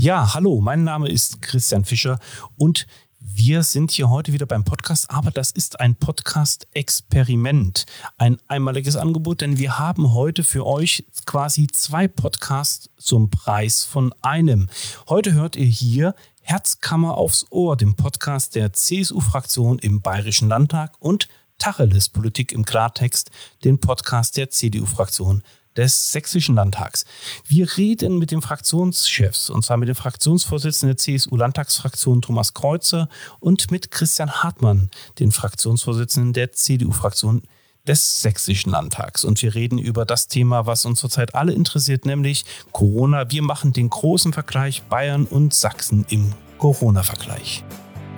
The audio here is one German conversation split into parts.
Ja, hallo, mein Name ist Christian Fischer und wir sind hier heute wieder beim Podcast, aber das ist ein Podcast-Experiment, ein einmaliges Angebot, denn wir haben heute für euch quasi 2 Podcasts zum Preis von einem. Heute hört ihr hier Herzkammer aufs Ohr, den Podcast der CSU-Fraktion im Bayerischen Landtag, und Tacheles, Politik im Klartext, den Podcast der CDU-Fraktion des Sächsischen Landtags. Wir reden mit den Fraktionschefs, und zwar mit dem Fraktionsvorsitzenden der CSU-Landtagsfraktion Thomas Kreuzer und mit Christian Hartmann, den Fraktionsvorsitzenden der CDU-Fraktion des Sächsischen Landtags. Und wir reden über das Thema, was uns zurzeit alle interessiert, nämlich Corona. Wir machen den großen Vergleich Bayern und Sachsen im Corona-Vergleich.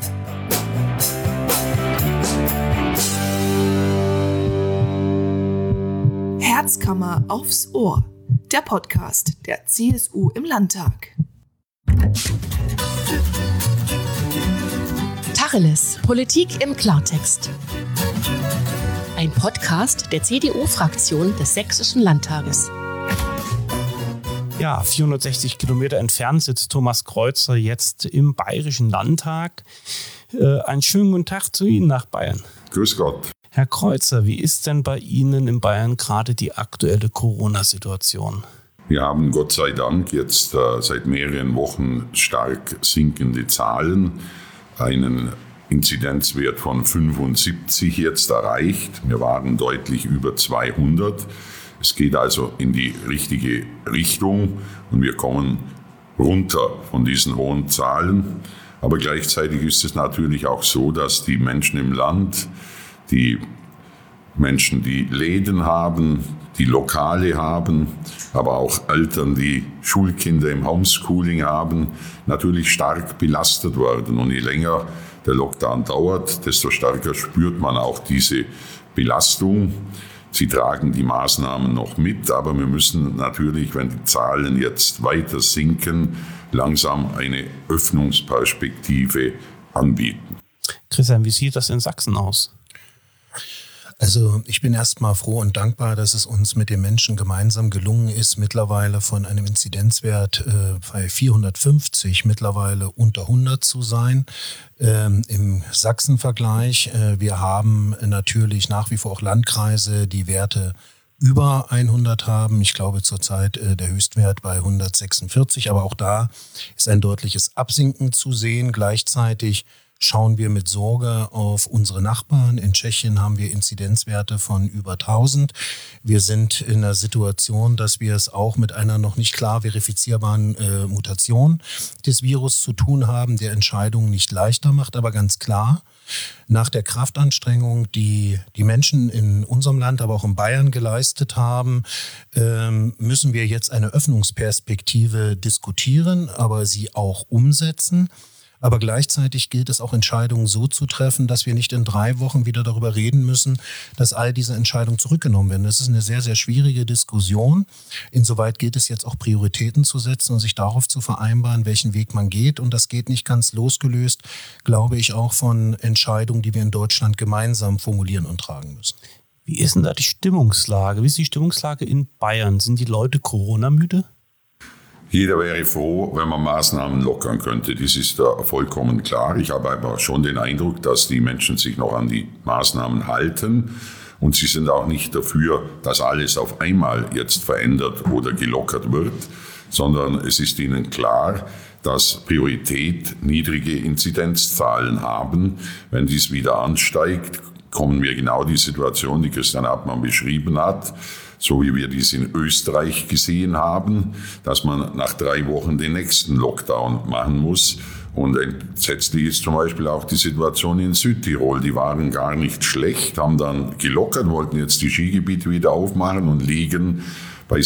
Herzkammer aufs Ohr, der Podcast der CSU im Landtag. Tacheles, Politik im Klartext. Ein Podcast der CDU-Fraktion des Sächsischen Landtages. Ja, 460 Kilometer entfernt sitzt Thomas Kreuzer jetzt im Bayerischen Landtag. Einen schönen guten Tag zu Ihnen nach Bayern. Grüß Gott. Herr Kreuzer, wie ist denn bei Ihnen in Bayern gerade die aktuelle Corona-Situation? Wir haben Gott sei Dank jetzt seit mehreren Wochen stark sinkende Zahlen, einen Inzidenzwert von 75 jetzt erreicht. Wir waren deutlich über 200. Es geht also in die richtige Richtung und wir kommen runter von diesen hohen Zahlen. Aber gleichzeitig ist es natürlich auch so, dass die Menschen im Land, die Menschen, die Läden haben, die Lokale haben, aber auch Eltern, die Schulkinder im Homeschooling haben, natürlich stark belastet werden. Und je länger der Lockdown dauert, desto stärker spürt man auch diese Belastung. Sie tragen die Maßnahmen noch mit, aber wir müssen natürlich, wenn die Zahlen jetzt weiter sinken, langsam eine Öffnungsperspektive anbieten. Christian, wie sieht das in Sachsen aus? Also ich bin erstmal froh und dankbar, dass es uns mit den Menschen gemeinsam gelungen ist, mittlerweile von einem Inzidenzwert bei 450 mittlerweile unter 100 zu sein. Im Sachsen-Vergleich, wir haben natürlich nach wie vor auch Landkreise, die Werte über 100 haben. Ich glaube zurzeit der Höchstwert bei 146, aber auch da ist ein deutliches Absinken zu sehen. Gleichzeitig schauen wir mit Sorge auf unsere Nachbarn. In Tschechien haben wir Inzidenzwerte von über 1000. Wir sind in einer Situation, dass wir es auch mit einer noch nicht klar verifizierbaren Mutation des Virus zu tun haben, der Entscheidungen nicht leichter macht, aber ganz klar, nach der Kraftanstrengung, die die Menschen in unserem Land, aber auch in Bayern geleistet haben, müssen wir jetzt eine Öffnungsperspektive diskutieren, aber sie auch umsetzen. Aber gleichzeitig gilt es auch, Entscheidungen so zu treffen, dass wir nicht in 3 Wochen wieder darüber reden müssen, dass all diese Entscheidungen zurückgenommen werden. Das ist eine sehr, sehr schwierige Diskussion. Insoweit gilt es jetzt auch, Prioritäten zu setzen und sich darauf zu vereinbaren, welchen Weg man geht. Und das geht nicht ganz losgelöst, glaube ich, auch von Entscheidungen, die wir in Deutschland gemeinsam formulieren und tragen müssen. Wie ist denn da die Stimmungslage? Wie ist die Stimmungslage in Bayern? Sind die Leute Corona-müde? Jeder wäre froh, wenn man Maßnahmen lockern könnte. Das ist vollkommen klar. Ich habe aber schon den Eindruck, dass die Menschen sich noch an die Maßnahmen halten. Und sie sind auch nicht dafür, dass alles auf einmal jetzt verändert oder gelockert wird, sondern es ist ihnen klar, dass Priorität niedrige Inzidenzzahlen haben. Wenn dies wieder ansteigt, kommen wir genau die Situation, die Christian Hartmann beschrieben hat, so wie wir dies in Österreich gesehen haben, dass man nach 3 Wochen den nächsten Lockdown machen muss. Und entsetzlich ist zum Beispiel auch die Situation in Südtirol. Die waren gar nicht schlecht, haben dann gelockert, wollten jetzt die Skigebiete wieder aufmachen und liegen bei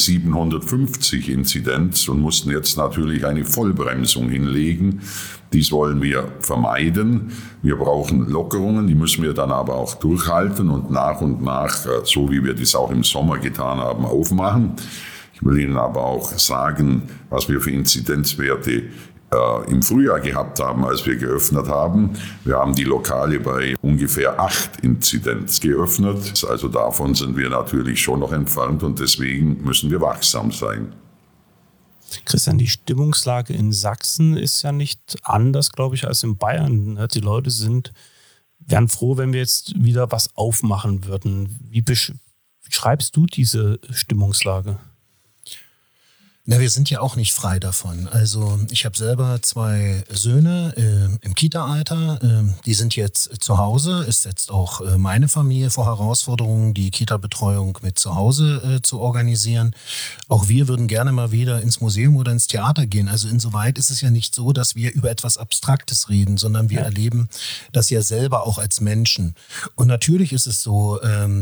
750 Inzidenz und mussten jetzt natürlich eine Vollbremsung hinlegen. Dies wollen wir vermeiden. Wir brauchen Lockerungen, die müssen wir dann aber auch durchhalten und nach, so wie wir das auch im Sommer getan haben, aufmachen. Ich will Ihnen aber auch sagen, was wir für Inzidenzwerte im Frühjahr gehabt haben, als wir geöffnet haben. Wir haben die Lokale bei ungefähr 8 Inzidenz geöffnet. Also davon sind wir natürlich schon noch entfernt und deswegen müssen wir wachsam sein. Christian, die Stimmungslage in Sachsen ist ja nicht anders, glaube ich, als in Bayern. Die Leute wären froh, wenn wir jetzt wieder was aufmachen würden. Wie beschreibst du diese Stimmungslage? Na, wir sind ja auch nicht frei davon. Also ich habe selber 2 Söhne im Kita-Alter. Die sind jetzt zu Hause. Es setzt auch meine Familie vor Herausforderungen, die Kita-Betreuung mit zu Hause zu organisieren. Auch wir würden gerne mal wieder ins Museum oder ins Theater gehen. Also insoweit ist es ja nicht so, dass wir über etwas Abstraktes reden, sondern wir erleben das ja selber auch als Menschen. Und natürlich ist es so,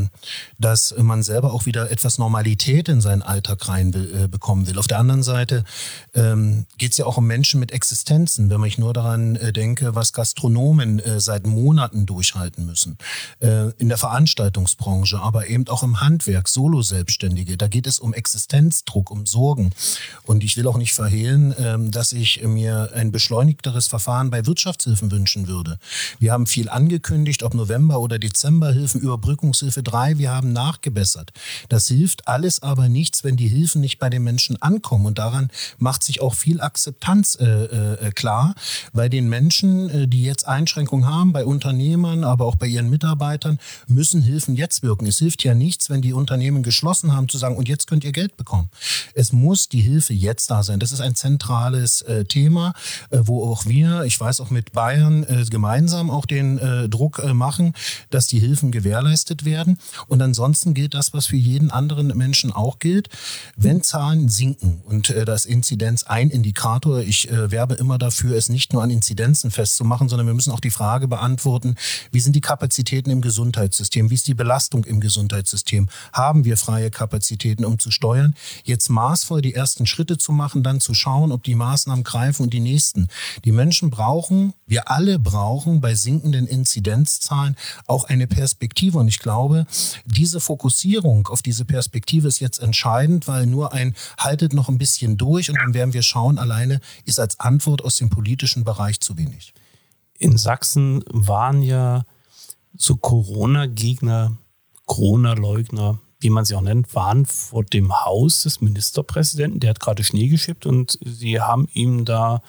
dass man selber auch wieder etwas Normalität in seinen Alltag bekommen will. Auf der anderen Seite geht es ja auch um Menschen mit Existenzen, wenn ich nur daran denke, was Gastronomen seit Monaten durchhalten müssen. In der Veranstaltungsbranche, aber eben auch im Handwerk, Solo-Selbstständige. Da geht es um Existenzdruck, um Sorgen. Und ich will auch nicht verhehlen, dass ich mir ein beschleunigteres Verfahren bei Wirtschaftshilfen wünschen würde. Wir haben viel angekündigt, ob November- oder Dezemberhilfen, Überbrückungshilfe 3, wir haben nachgebessert. Das hilft alles aber nichts, wenn die Hilfen nicht bei den Menschen ankommen. Und daran macht sich auch viel Akzeptanz klar, weil den Menschen, die jetzt Einschränkungen haben, bei Unternehmern, aber auch bei ihren Mitarbeitern, müssen Hilfen jetzt wirken. Es hilft ja nichts, wenn die Unternehmen geschlossen haben, zu sagen, und jetzt könnt ihr Geld bekommen. Es muss die Hilfe jetzt da sein. Das ist ein zentrales Thema, wo auch wir, ich weiß auch mit Bayern, gemeinsam auch den Druck machen, dass die Hilfen gewährleistet werden. Und ansonsten gilt das, was für jeden anderen Menschen auch gilt. Wenn Zahlen sinken, und das Inzidenz ein Indikator. Ich werbe immer dafür, es nicht nur an Inzidenzen festzumachen, sondern wir müssen auch die Frage beantworten, wie sind die Kapazitäten im Gesundheitssystem? Wie ist die Belastung im Gesundheitssystem? Haben wir freie Kapazitäten, um zu steuern? Jetzt maßvoll die ersten Schritte zu machen, dann zu schauen, ob die Maßnahmen greifen und die nächsten. Die Menschen brauchen, wir alle brauchen bei sinkenden Inzidenzzahlen auch eine Perspektive. Und ich glaube, diese Fokussierung auf diese Perspektive ist jetzt entscheidend, weil nur ein haltet noch ein bisschen durch und dann werden wir schauen, alleine ist als Antwort aus dem politischen Bereich zu wenig. In Sachsen waren ja so Corona-Gegner, Corona-Leugner, wie man sie auch nennt, waren vor dem Haus des Ministerpräsidenten. Der hat gerade Schnee geschippt und sie haben ihm da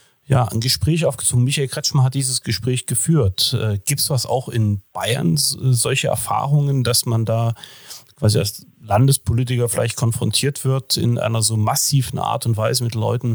ein Gespräch aufgezogen. Michael Kretschmer hat dieses Gespräch geführt. Gibt es was auch in Bayern, solche Erfahrungen, dass man da quasi als Landespolitiker vielleicht konfrontiert wird in einer so massiven Art und Weise mit Leuten,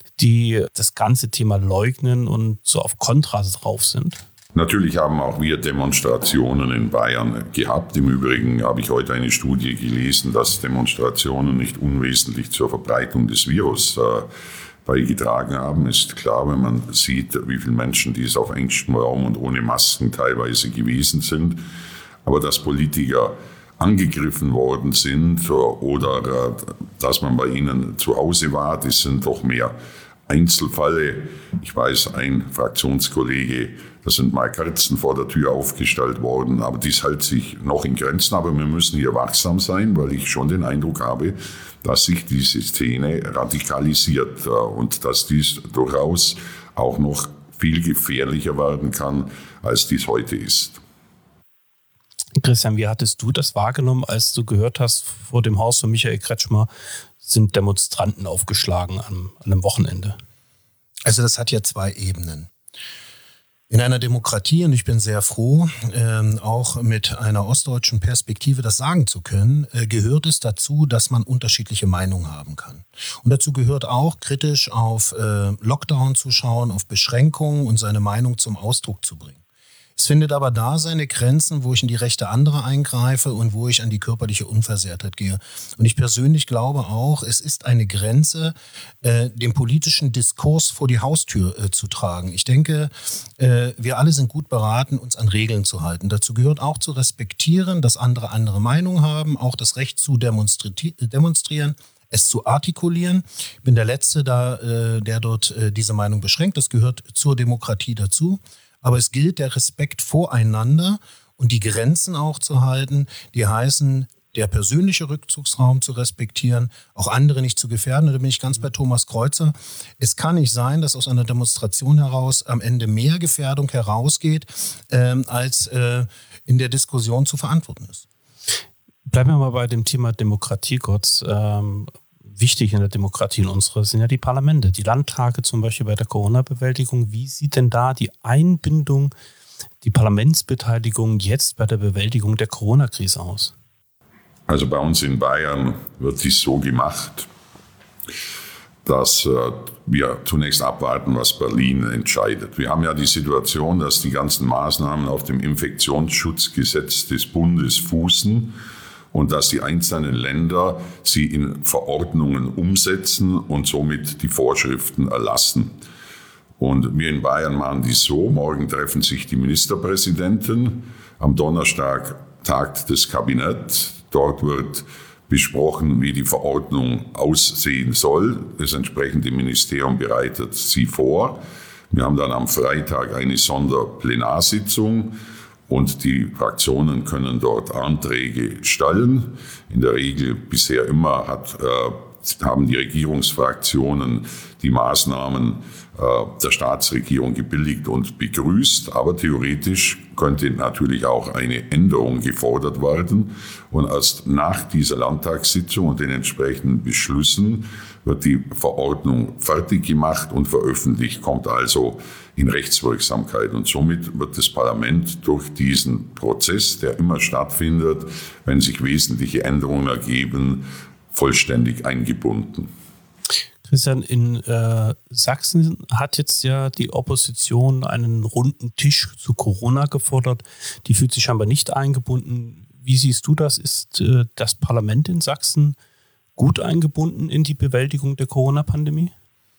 die das ganze Thema leugnen und so auf Kontras drauf sind? Natürlich haben auch wir Demonstrationen in Bayern gehabt. Im Übrigen habe ich heute eine Studie gelesen, dass Demonstrationen nicht unwesentlich zur Verbreitung des Virus beigetragen haben. Ist klar, wenn man sieht, wie viele Menschen dies auf engstem Raum und ohne Masken teilweise gewesen sind. Aber dass Politiker angegriffen worden sind oder dass man bei ihnen zu Hause war, das sind doch mehr Einzelfälle. Ich weiß, ein Fraktionskollege, da sind mal Kerzen vor der Tür aufgestellt worden, aber dies hält sich noch in Grenzen. Aber wir müssen hier wachsam sein, weil ich schon den Eindruck habe, dass sich diese Szene radikalisiert und dass dies durchaus auch noch viel gefährlicher werden kann, als dies heute ist. Christian, wie hattest du das wahrgenommen, als du gehört hast, vor dem Haus von Michael Kretschmer sind Demonstranten aufgeschlagen an einem Wochenende? Also das hat ja 2 Ebenen. In einer Demokratie, und ich bin sehr froh, auch mit einer ostdeutschen Perspektive das sagen zu können, gehört es dazu, dass man unterschiedliche Meinungen haben kann. Und dazu gehört auch, kritisch auf Lockdown zu schauen, auf Beschränkungen und seine Meinung zum Ausdruck zu bringen. Es findet aber da seine Grenzen, wo ich in die Rechte anderer eingreife und wo ich an die körperliche Unversehrtheit gehe. Und ich persönlich glaube auch, es ist eine Grenze, den politischen Diskurs vor die Haustür zu tragen. Ich denke, wir alle sind gut beraten, uns an Regeln zu halten. Dazu gehört auch zu respektieren, dass andere Meinung haben, auch das Recht zu demonstrieren, es zu artikulieren. Ich bin der Letzte, der dort diese Meinung beschränkt. Das gehört zur Demokratie dazu. Aber es gilt der Respekt voreinander und die Grenzen auch zu halten, die heißen, der persönliche Rückzugsraum zu respektieren, auch andere nicht zu gefährden. Und da bin ich ganz bei Thomas Kreuzer. Es kann nicht sein, dass aus einer Demonstration heraus am Ende mehr Gefährdung herausgeht, als in der Diskussion zu verantworten ist. Bleiben wir mal bei dem Thema Demokratie kurz. wichtig in der Demokratie in unserer sind ja die Parlamente, die Landtage zum Beispiel bei der Corona-Bewältigung. Wie sieht denn da die Einbindung, die Parlamentsbeteiligung jetzt bei der Bewältigung der Corona-Krise aus? Also bei uns in Bayern wird dies so gemacht, dass wir zunächst abwarten, was Berlin entscheidet. Wir haben ja die Situation, dass die ganzen Maßnahmen auf dem Infektionsschutzgesetz des Bundes fußen und dass die einzelnen Länder sie in Verordnungen umsetzen und somit die Vorschriften erlassen. Und wir in Bayern machen dies so: Morgen treffen sich die Ministerpräsidenten, am Donnerstag tagt das Kabinett, dort wird besprochen, wie die Verordnung aussehen soll. Das entsprechende Ministerium bereitet sie vor. Wir haben dann am Freitag eine Sonderplenarsitzung und die Fraktionen können dort Anträge stellen. In der Regel bisher immer haben die Regierungsfraktionen die Maßnahmen der Staatsregierung gebilligt und begrüßt. Aber theoretisch könnte natürlich auch eine Änderung gefordert werden. Und erst nach dieser Landtagssitzung und den entsprechenden Beschlüssen wird die Verordnung fertig gemacht und veröffentlicht, kommt also in Rechtswirksamkeit. Und somit wird das Parlament durch diesen Prozess, der immer stattfindet, wenn sich wesentliche Änderungen ergeben, vollständig eingebunden. Christian, in Sachsen hat jetzt ja die Opposition einen runden Tisch zu Corona gefordert. Die fühlt sich scheinbar nicht eingebunden. Wie siehst du das? Ist das Parlament in Sachsen gut eingebunden in die Bewältigung der Corona-Pandemie?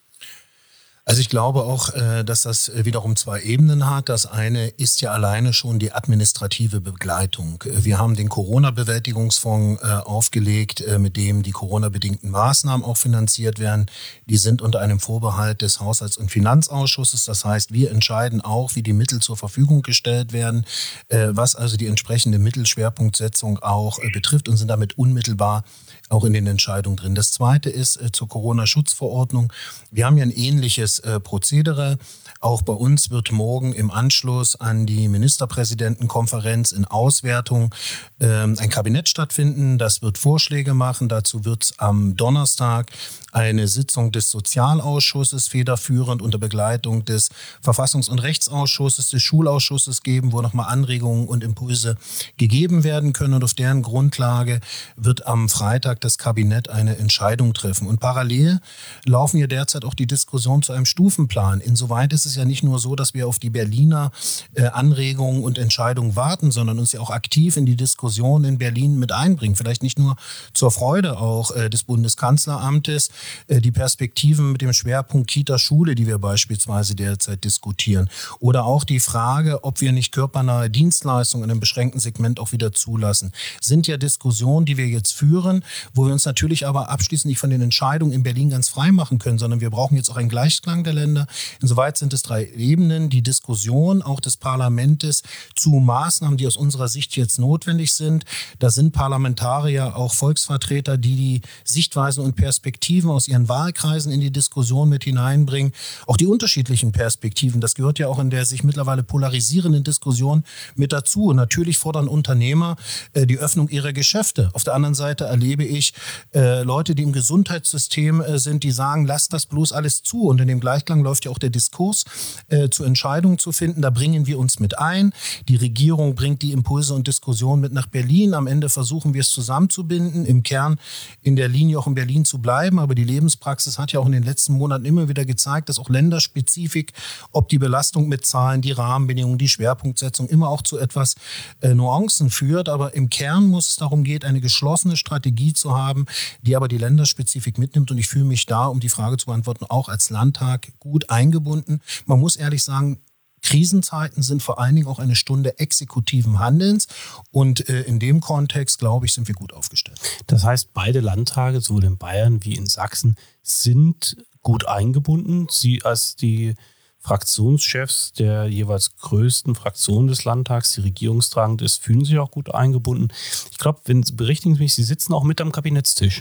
Also ich glaube auch, dass das wiederum zwei Ebenen hat. Das eine ist ja alleine schon die administrative Begleitung. Wir haben den Corona-Bewältigungsfonds aufgelegt, mit dem die Corona-bedingten Maßnahmen auch finanziert werden. Die sind unter einem Vorbehalt des Haushalts- und Finanzausschusses. Das heißt, wir entscheiden auch, wie die Mittel zur Verfügung gestellt werden, was also die entsprechende Mittelschwerpunktsetzung auch betrifft und sind damit unmittelbar auch in den Entscheidungen drin. Das Zweite ist zur Corona-Schutzverordnung. Wir haben ja ein ähnliches Prozedere. Auch bei uns wird morgen im Anschluss an die Ministerpräsidentenkonferenz in Auswertung ein Kabinett stattfinden. Das wird Vorschläge machen. Dazu wird es am Donnerstag eine Sitzung des Sozialausschusses federführend unter Begleitung des Verfassungs- und Rechtsausschusses, des Schulausschusses geben, wo nochmal Anregungen und Impulse gegeben werden können. Und auf deren Grundlage wird am Freitag das Kabinett eine Entscheidung treffen. Und parallel laufen hier derzeit auch die Diskussionen zu einem Stufenplan. Insoweit ist es ja nicht nur so, dass wir auf die Berliner Anregungen und Entscheidungen warten, sondern uns ja auch aktiv in die Diskussion in Berlin mit einbringen. Vielleicht nicht nur zur Freude auch des Bundeskanzleramtes, die Perspektiven mit dem Schwerpunkt Kita-Schule, die wir beispielsweise derzeit diskutieren. Oder auch die Frage, ob wir nicht körpernahe Dienstleistungen in einem beschränkten Segment auch wieder zulassen. Sind ja Diskussionen, die wir jetzt führen, wo wir uns natürlich aber abschließend nicht von den Entscheidungen in Berlin ganz frei machen können, sondern wir brauchen jetzt auch einen Gleichklang der Länder. Insoweit sind es 3 Ebenen. Die Diskussion auch des Parlaments zu Maßnahmen, die aus unserer Sicht jetzt notwendig sind. Da sind Parlamentarier, auch Volksvertreter, die Sichtweisen und Perspektiven aus ihren Wahlkreisen in die Diskussion mit hineinbringen. Auch die unterschiedlichen Perspektiven, das gehört ja auch in der sich mittlerweile polarisierenden Diskussion mit dazu. Und natürlich fordern Unternehmer die Öffnung ihrer Geschäfte. Auf der anderen Seite erlebe ich Leute, die im Gesundheitssystem sind, die sagen, lasst das bloß alles zu. Und in dem Gleichklang läuft ja auch der Diskurs, zu Entscheidungen zu finden. Da bringen wir uns mit ein. Die Regierung bringt die Impulse und Diskussionen mit nach Berlin. Am Ende versuchen wir es zusammenzubinden, im Kern in der Linie auch in Berlin zu bleiben. Aber die Lebenspraxis hat ja auch in den letzten Monaten immer wieder gezeigt, dass auch Länderspezifik, ob die Belastung mit Zahlen, die Rahmenbedingungen, die Schwerpunktsetzung immer auch zu etwas Nuancen führt. Aber im Kern muss es darum gehen, eine geschlossene Strategie zu haben, die aber die Länderspezifik mitnimmt. Und ich fühle mich da, um die Frage zu beantworten, auch als Landtag gut eingebunden. Man muss ehrlich sagen, Krisenzeiten sind vor allen Dingen auch eine Stunde exekutiven Handelns und in dem Kontext, glaube ich, sind wir gut aufgestellt. Das heißt, beide Landtage, sowohl in Bayern wie in Sachsen, sind gut eingebunden. Sie als die Fraktionschefs der jeweils größten Fraktionen des Landtags, die regierungstragend ist, fühlen sich auch gut eingebunden. Ich glaube, wenn Sie berichtigen mich, Sie sitzen auch mit am Kabinettstisch.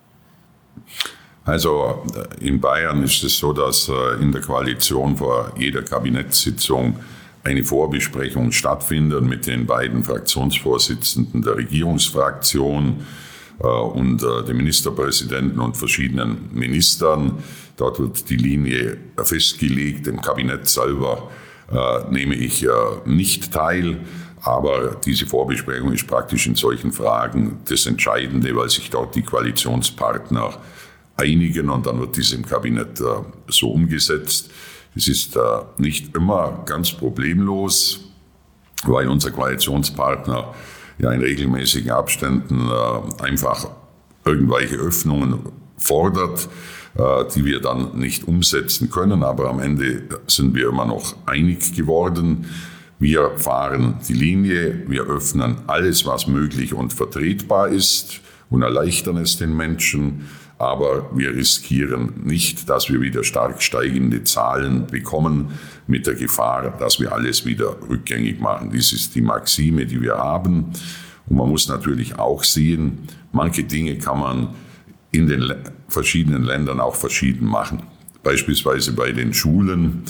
Also in Bayern ist es so, dass in der Koalition vor jeder Kabinettssitzung eine Vorbesprechung stattfindet mit den beiden Fraktionsvorsitzenden der Regierungsfraktion. und dem Ministerpräsidenten und verschiedenen Ministern. Dort wird die Linie festgelegt. Im Kabinett selber nehme ich nicht teil. Aber diese Vorbesprechung ist praktisch in solchen Fragen das Entscheidende, weil sich dort die Koalitionspartner einigen und dann wird dies im Kabinett so umgesetzt. Es ist nicht immer ganz problemlos, weil unser Koalitionspartner ja in regelmäßigen Abständen einfach irgendwelche Öffnungen fordert, die wir dann nicht umsetzen können. Aber am Ende sind wir immer noch einig geworden. Wir fahren die Linie, wir öffnen alles, was möglich und vertretbar ist und erleichtern es den Menschen. Aber wir riskieren nicht, dass wir wieder stark steigende Zahlen bekommen mit der Gefahr, dass wir alles wieder rückgängig machen. Dies ist die Maxime, die wir haben. Und man muss natürlich auch sehen, manche Dinge kann man in den verschiedenen Ländern auch verschieden machen. Beispielsweise bei den Schulen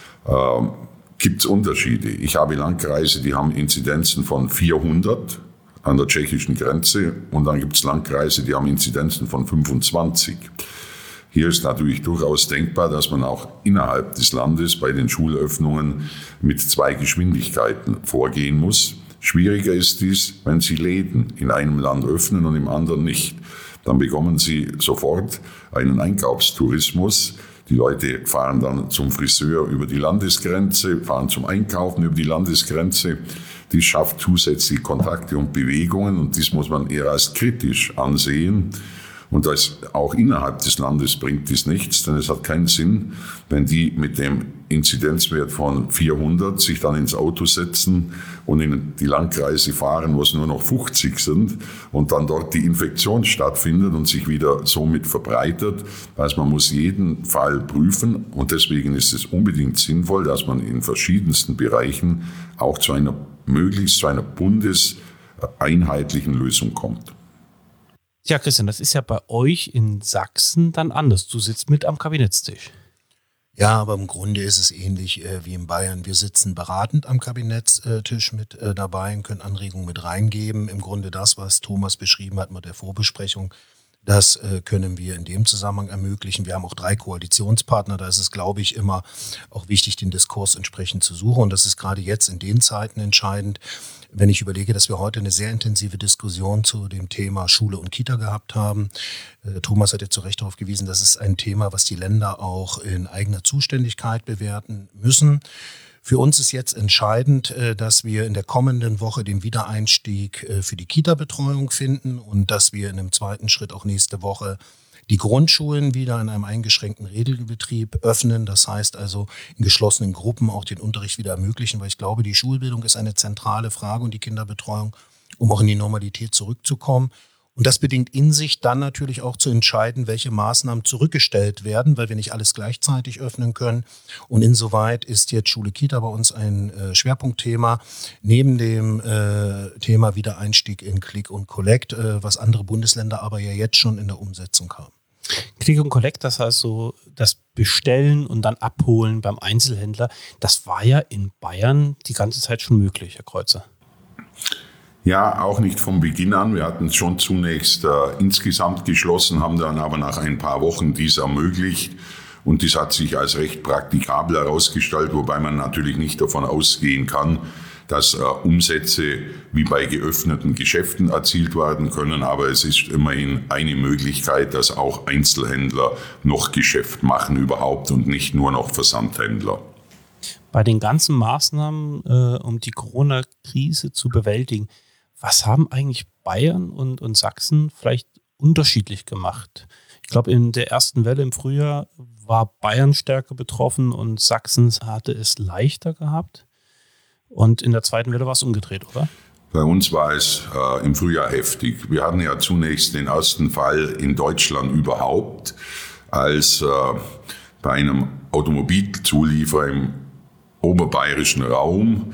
gibt es Unterschiede. Ich habe Landkreise, die haben Inzidenzen von 400 an der tschechischen Grenze und dann gibt es Landkreise, die haben Inzidenzen von 25. Hier ist natürlich durchaus denkbar, dass man auch innerhalb des Landes bei den Schulöffnungen mit 2 Geschwindigkeiten vorgehen muss. Schwieriger ist dies, wenn Sie Läden in einem Land öffnen und im anderen nicht. Dann bekommen Sie sofort einen Einkaufstourismus. Die Leute fahren dann zum Friseur über die Landesgrenze, fahren zum Einkaufen über die Landesgrenze. Dies schafft zusätzliche Kontakte und Bewegungen und dies muss man eher als kritisch ansehen. Und das auch innerhalb des Landes bringt dies nichts, denn es hat keinen Sinn, wenn die mit dem Inzidenzwert von 400 sich dann ins Auto setzen und in die Landkreise fahren, wo es nur noch 50 sind und dann dort die Infektion stattfindet und sich wieder somit verbreitet. Also man muss jeden Fall prüfen und deswegen ist es unbedingt sinnvoll, dass man in verschiedensten Bereichen auch zu einer bundeseinheitlichen Lösung kommt. Ja, Christian, das ist ja bei euch in Sachsen dann anders. Du sitzt mit am Kabinettstisch. Ja, aber im Grunde ist es ähnlich wie in Bayern. Wir sitzen beratend am Kabinettstisch mit dabei und können Anregungen mit reingeben. Im Grunde das, was Thomas beschrieben hat mit der Vorbesprechung, das können wir in dem Zusammenhang ermöglichen. Wir haben auch 3 Koalitionspartner. Da ist es, glaube ich, immer auch wichtig, den Diskurs entsprechend zu suchen. Und das ist gerade jetzt in den Zeiten entscheidend, wenn ich überlege, dass wir heute eine sehr intensive Diskussion zu dem Thema Schule und Kita gehabt haben. Thomas hat ja zu Recht darauf gewiesen, das ist ein Thema, was die Länder auch in eigener Zuständigkeit bewerten müssen. Für uns ist jetzt entscheidend, dass wir in der kommenden Woche den Wiedereinstieg für die Kita-Betreuung finden und dass wir in einem zweiten Schritt auch nächste Woche die Grundschulen wieder in einem eingeschränkten Regelbetrieb öffnen. Das heißt also in geschlossenen Gruppen auch den Unterricht wieder ermöglichen, weil ich glaube, die Schulbildung ist eine zentrale Frage und die Kinderbetreuung, um auch in die Normalität zurückzukommen. Und das bedingt in sich dann natürlich auch zu entscheiden, welche Maßnahmen zurückgestellt werden, weil wir nicht alles gleichzeitig öffnen können. Und insoweit ist jetzt Schule Kita bei uns ein Schwerpunktthema, neben dem Thema Wiedereinstieg in Click und Collect, was andere Bundesländer aber ja jetzt schon in der Umsetzung haben. Click und Collect, das heißt so das Bestellen und dann Abholen beim Einzelhändler, das war ja in Bayern die ganze Zeit schon möglich, Herr Kreuzer. Ja, auch nicht von Beginn an. Wir hatten es schon zunächst insgesamt geschlossen, haben dann aber nach ein paar Wochen dies ermöglicht. Und dies hat sich als recht praktikabel herausgestellt, wobei man natürlich nicht davon ausgehen kann, dass Umsätze wie bei geöffneten Geschäften erzielt werden können. Aber es ist immerhin eine Möglichkeit, dass auch Einzelhändler noch Geschäft machen überhaupt und nicht nur noch Versandhändler. Bei den ganzen Maßnahmen, um die Corona-Krise zu bewältigen, was haben eigentlich Bayern und Sachsen vielleicht unterschiedlich gemacht? Ich glaube, in der ersten Welle im Frühjahr war Bayern stärker betroffen und Sachsen hatte es leichter gehabt. Und in der zweiten Welle war es umgedreht, oder? Bei uns war es im Frühjahr heftig. Wir hatten ja zunächst den ersten Fall in Deutschland überhaupt, als bei einem Automobilzulieferer im oberbayerischen Raum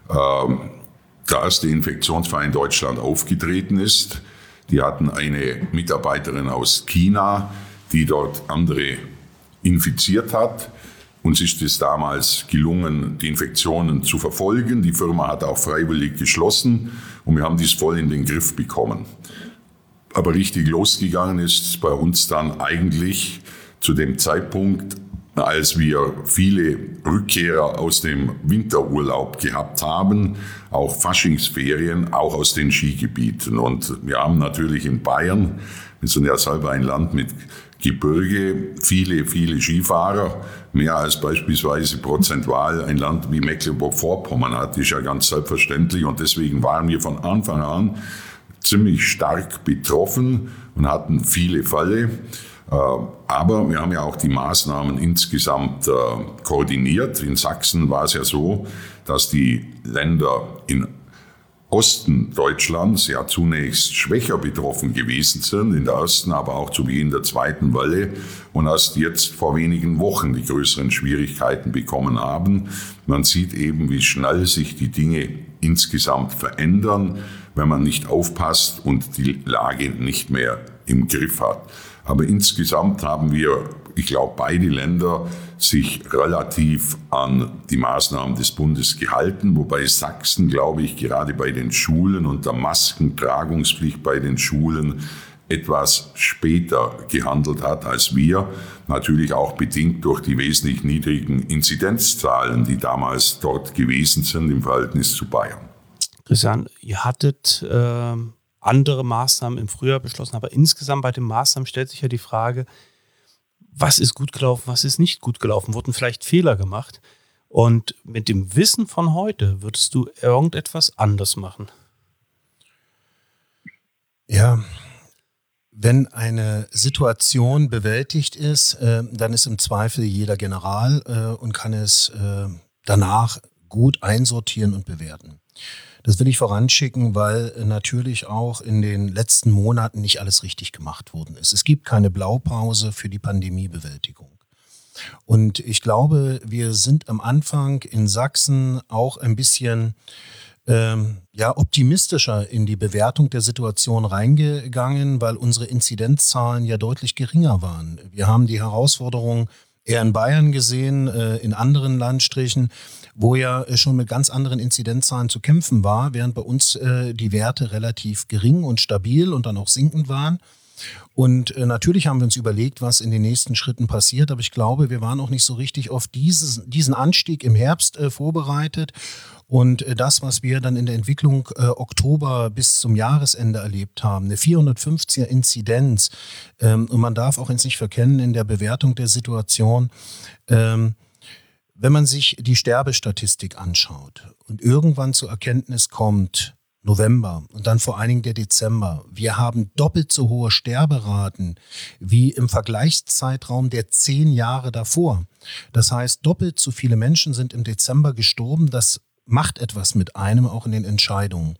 der erste Infektionsfall in Deutschland aufgetreten ist. Die hatten eine Mitarbeiterin aus China, die dort andere infiziert hat. Uns ist es damals gelungen, die Infektionen zu verfolgen. Die Firma hat auch freiwillig geschlossen und wir haben dies voll in den Griff bekommen. Aber richtig losgegangen ist bei uns dann eigentlich zu dem Zeitpunkt, als wir viele Rückkehrer aus dem Winterurlaub gehabt haben, auch Faschingsferien, auch aus den Skigebieten. Und wir haben natürlich in Bayern, wir sind ja selber ein Land mit Gebirge, viele Skifahrer, mehr als beispielsweise prozentual ein Land wie Mecklenburg-Vorpommern hat, das ist ja ganz selbstverständlich. Und deswegen waren wir von Anfang an ziemlich stark betroffen und hatten viele Fälle. Aber wir haben ja auch die Maßnahmen insgesamt koordiniert. In Sachsen war es ja so, dass die Länder in Osten Deutschlands ja zunächst schwächer betroffen gewesen sind, in der ersten, aber auch zu Beginn der zweiten Welle und erst jetzt vor wenigen Wochen die größeren Schwierigkeiten bekommen haben. Man sieht eben, wie schnell sich die Dinge insgesamt verändern, wenn man nicht aufpasst und die Lage nicht mehr im Griff hat. Aber insgesamt haben wir, ich glaube, beide Länder sich relativ an die Maßnahmen des Bundes gehalten, wobei Sachsen, glaube ich, gerade bei den Schulen und der Maskentragungspflicht bei den Schulen etwas später gehandelt hat als wir. Natürlich auch bedingt durch die wesentlich niedrigen Inzidenzzahlen, die damals dort gewesen sind im Verhältnis zu Bayern. Christian, ihr hattet andere Maßnahmen im Frühjahr beschlossen, aber insgesamt bei den Maßnahmen stellt sich ja die Frage, was ist gut gelaufen, was ist nicht gut gelaufen, wurden vielleicht Fehler gemacht? Und mit dem Wissen von heute, würdest du irgendetwas anders machen? Ja, wenn eine Situation bewältigt ist, dann ist im Zweifel jeder General und kann es danach gut einsortieren und bewerten. Das will ich voranschicken, weil natürlich auch in den letzten Monaten nicht alles richtig gemacht worden ist. Es gibt keine Blaupause für die Pandemiebewältigung. Und ich glaube, wir sind am Anfang in Sachsen auch ein bisschen optimistischer in die Bewertung der Situation reingegangen, weil unsere Inzidenzzahlen ja deutlich geringer waren. Wir haben die Herausforderung eher in Bayern gesehen, in anderen Landstrichen, wo ja schon mit ganz anderen Inzidenzzahlen zu kämpfen war, während bei uns die Werte relativ gering und stabil und dann auch sinkend waren. Und natürlich haben wir uns überlegt, was in den nächsten Schritten passiert, aber ich glaube, wir waren auch nicht so richtig auf diesen Anstieg im Herbst vorbereitet. Und das, was wir dann in der Entwicklung Oktober bis zum Jahresende erlebt haben, eine 450er Inzidenz, und man darf auch jetzt nicht verkennen in der Bewertung der Situation, wenn man sich die Sterbestatistik anschaut und irgendwann zur Erkenntnis kommt, November und dann vor allen Dingen der Dezember, wir haben doppelt so hohe Sterberaten wie im Vergleichszeitraum der 10 Jahre davor. Das heißt, doppelt so viele Menschen sind im Dezember gestorben, das macht etwas mit einem, auch in den Entscheidungen.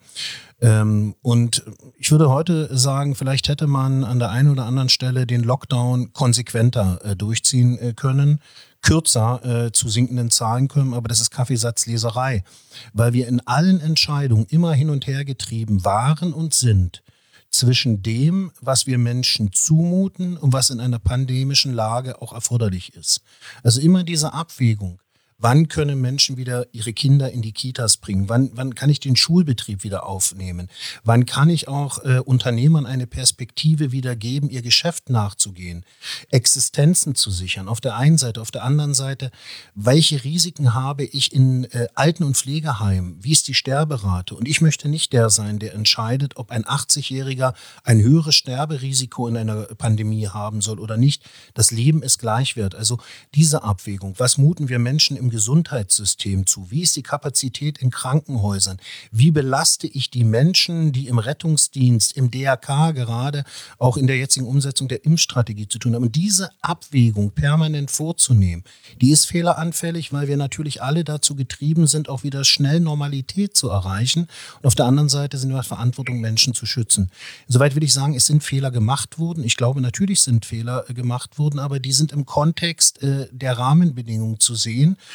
Und ich würde heute sagen, vielleicht hätte man an der einen oder anderen Stelle den Lockdown konsequenter durchziehen können, kürzer zu sinkenden Zahlen können, aber das ist Kaffeesatzleserei, weil wir in allen Entscheidungen immer hin und her getrieben waren und sind zwischen dem, was wir Menschen zumuten und was in einer pandemischen Lage auch erforderlich ist. Also immer diese Abwägung. Wann können Menschen wieder ihre Kinder in die Kitas bringen? Wann kann ich den Schulbetrieb wieder aufnehmen? Wann kann ich auch Unternehmern eine Perspektive wieder geben, ihr Geschäft nachzugehen, Existenzen zu sichern? Auf der einen Seite, auf der anderen Seite, welche Risiken habe ich in Alten- und Pflegeheimen? Wie ist die Sterberate? Und ich möchte nicht der sein, der entscheidet, ob ein 80-Jähriger ein höheres Sterberisiko in einer Pandemie haben soll oder nicht. Das Leben ist gleichwert. Also diese Abwägung, was muten wir Menschen im Gesundheitssystem zu? Wie ist die Kapazität in Krankenhäusern? Wie belaste ich die Menschen, die im Rettungsdienst, im DRK gerade, auch in der jetzigen Umsetzung der Impfstrategie zu tun haben? Und diese Abwägung permanent vorzunehmen, die ist fehleranfällig, weil wir natürlich alle dazu getrieben sind, auch wieder schnell Normalität zu erreichen. Und auf der anderen Seite sind wir Verantwortung, Menschen zu schützen. Insoweit will ich sagen, es sind Fehler gemacht worden. Ich glaube, natürlich sind Fehler gemacht worden, aber die sind im Kontext der Rahmenbedingungen zu sehen.